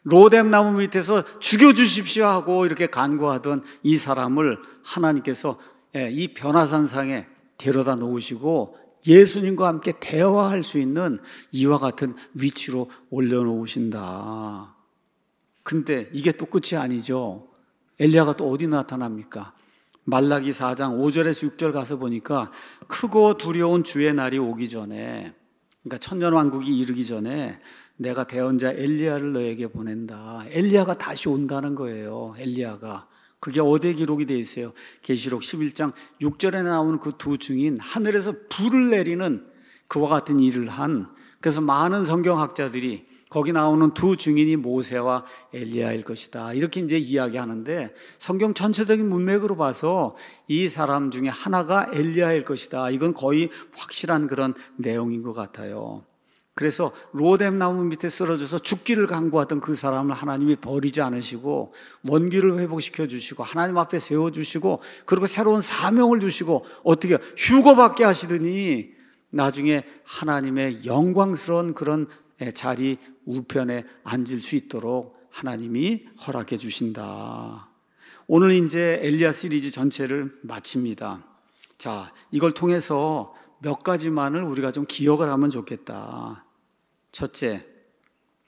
로뎀나무 밑에서 죽여주십시오 하고 이렇게 간구하던 이 사람을 하나님께서 이 변화산상에 데려다 놓으시고 예수님과 함께 대화할 수 있는 이와 같은 위치로 올려놓으신다. 근데 이게 또 끝이 아니죠. 엘리야가 또 어디 나타납니까? 말라기 사 장 오 절에서 육 절 가서 보니까 크고 두려운 주의 날이 오기 전에, 그러니까 천년왕국이 이르기 전에 내가 대언자 엘리야를 너에게 보낸다. 엘리야가 다시 온다는 거예요. 엘리야가. 그게 어디에 기록이 되어 있어요? 계시록 십일 장 육 절에 나오는 그 두 증인, 하늘에서 불을 내리는 그와 같은 일을 한, 그래서 많은 성경학자들이 거기 나오는 두 증인이 모세와 엘리야일 것이다 이렇게 이제 이야기하는데, 성경 전체적인 문맥으로 봐서 이 사람 중에 하나가 엘리야일 것이다, 이건 거의 확실한 그런 내용인 것 같아요. 그래서 로뎀나무 밑에 쓰러져서 죽기를 간구하던 그 사람을 하나님이 버리지 않으시고 원기를 회복시켜 주시고 하나님 앞에 세워주시고 그리고 새로운 사명을 주시고 어떻게 휴거받게 하시더니 나중에 하나님의 영광스러운 그런 자리 우편에 앉을 수 있도록 하나님이 허락해 주신다. 오늘 이제 엘리야 시리즈 전체를 마칩니다. 자, 이걸 통해서 몇 가지만을 우리가 좀 기억을 하면 좋겠다. 첫째,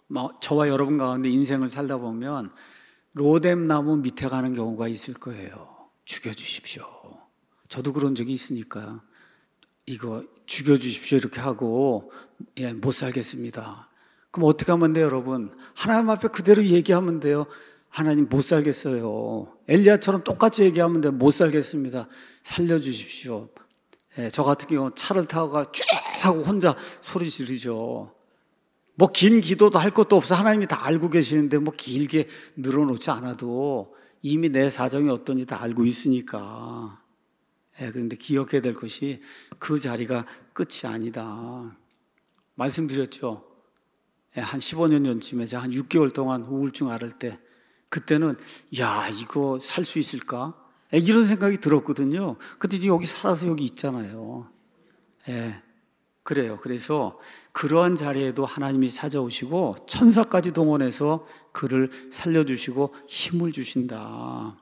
저와 여러분 가운데 인생을 살다 보면 로뎀나무 밑에 가는 경우가 있을 거예요. 죽여주십시오. 저도 그런 적이 있으니까 이거 죽여주십시오 이렇게 하고 예, 못 살겠습니다. 그럼 어떻게 하면 돼요, 여러분? 하나님 앞에 그대로 얘기하면 돼요. 하나님 못 살겠어요. 엘리야처럼 똑같이 얘기하면 돼요. 못 살겠습니다. 살려주십시오. 예, 저 같은 경우 차를 타고 쭉 하고 혼자 소리 지르죠. 뭐 긴 기도도 할 것도 없어. 하나님이 다 알고 계시는데 뭐 길게 늘어놓지 않아도 이미 내 사정이 어떤지 다 알고 있으니까. 예, 그런데 기억해야 될 것이 그 자리가 끝이 아니다. 말씀드렸죠. 예, 한 십오 년 전쯤에 제가 한 육 개월 동안 우울증 앓을 때 그때는 야 이거 살 수 있을까? 예, 이런 생각이 들었거든요. 근데 여기 살아서 여기 있잖아요. 예, 그래요. 그래서 그러한 자리에도 하나님이 찾아오시고 천사까지 동원해서 그를 살려주시고 힘을 주신다.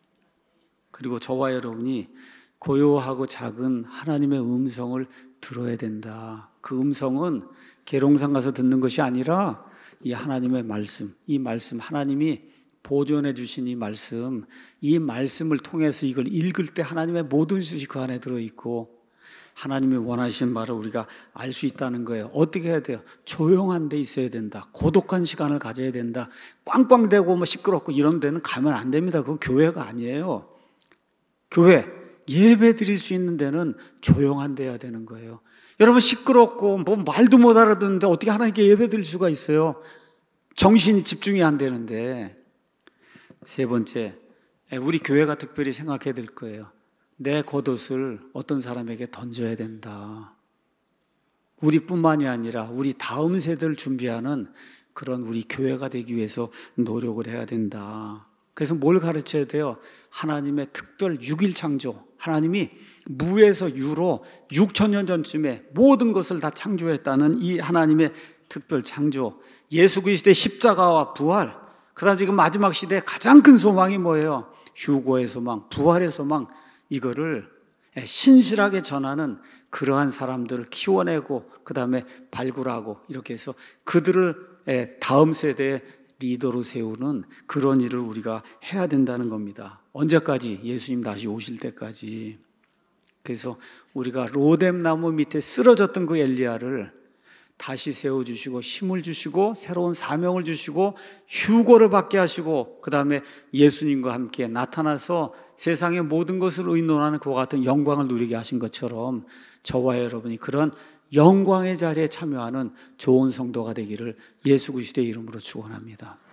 그리고 저와 여러분이 고요하고 작은 하나님의 음성을 들어야 된다. 그 음성은 계룡산 가서 듣는 것이 아니라 이 하나님의 말씀, 이 말씀 하나님이 보존해 주신 이 말씀, 이 말씀을 통해서 이걸 읽을 때 하나님의 모든 뜻이 그 안에 들어있고 하나님이 원하시는 말을 우리가 알 수 있다는 거예요. 어떻게 해야 돼요? 조용한 데 있어야 된다. 고독한 시간을 가져야 된다. 꽝꽝대고 뭐 시끄럽고 이런 데는 가면 안 됩니다. 그건 교회가 아니에요. 교회, 예배 드릴 수 있는 데는 조용한 데야 되는 거예요. 여러분 시끄럽고 뭐 말도 못 알아듣는데 어떻게 하나님께 예배 드릴 수가 있어요? 정신이 집중이 안 되는데. 세 번째, 우리 교회가 특별히 생각해야 될 거예요. 내 겉옷을 어떤 사람에게 던져야 된다. 우리뿐만이 아니라 우리 다음 세대를 준비하는 그런 우리 교회가 되기 위해서 노력을 해야 된다. 그래서 뭘 가르쳐야 돼요? 하나님의 특별 육일 창조. 하나님이 무에서 유로 육천 년 전쯤에 모든 것을 다 창조했다는 이 하나님의 특별 창조. 예수 그리스도의 십자가와 부활. 그다음 지금 마지막 시대의 가장 큰 소망이 뭐예요? 휴거의 소망, 부활의 소망. 이거를 신실하게 전하는 그러한 사람들을 키워내고 그 다음에 발굴하고 이렇게 해서 그들을 다음 세대의 리더로 세우는 그런 일을 우리가 해야 된다는 겁니다. 언제까지? 예수님 다시 오실 때까지. 그래서 우리가 로뎀나무 밑에 쓰러졌던 그 엘리야를 다시 세워주시고 힘을 주시고 새로운 사명을 주시고 휴거를 받게 하시고 그 다음에 예수님과 함께 나타나서 세상의 모든 것을 의논하는 그와 같은 영광을 누리게 하신 것처럼 저와 여러분이 그런 영광의 자리에 참여하는 좋은 성도가 되기를 예수 그리스도의 이름으로 축원합니다.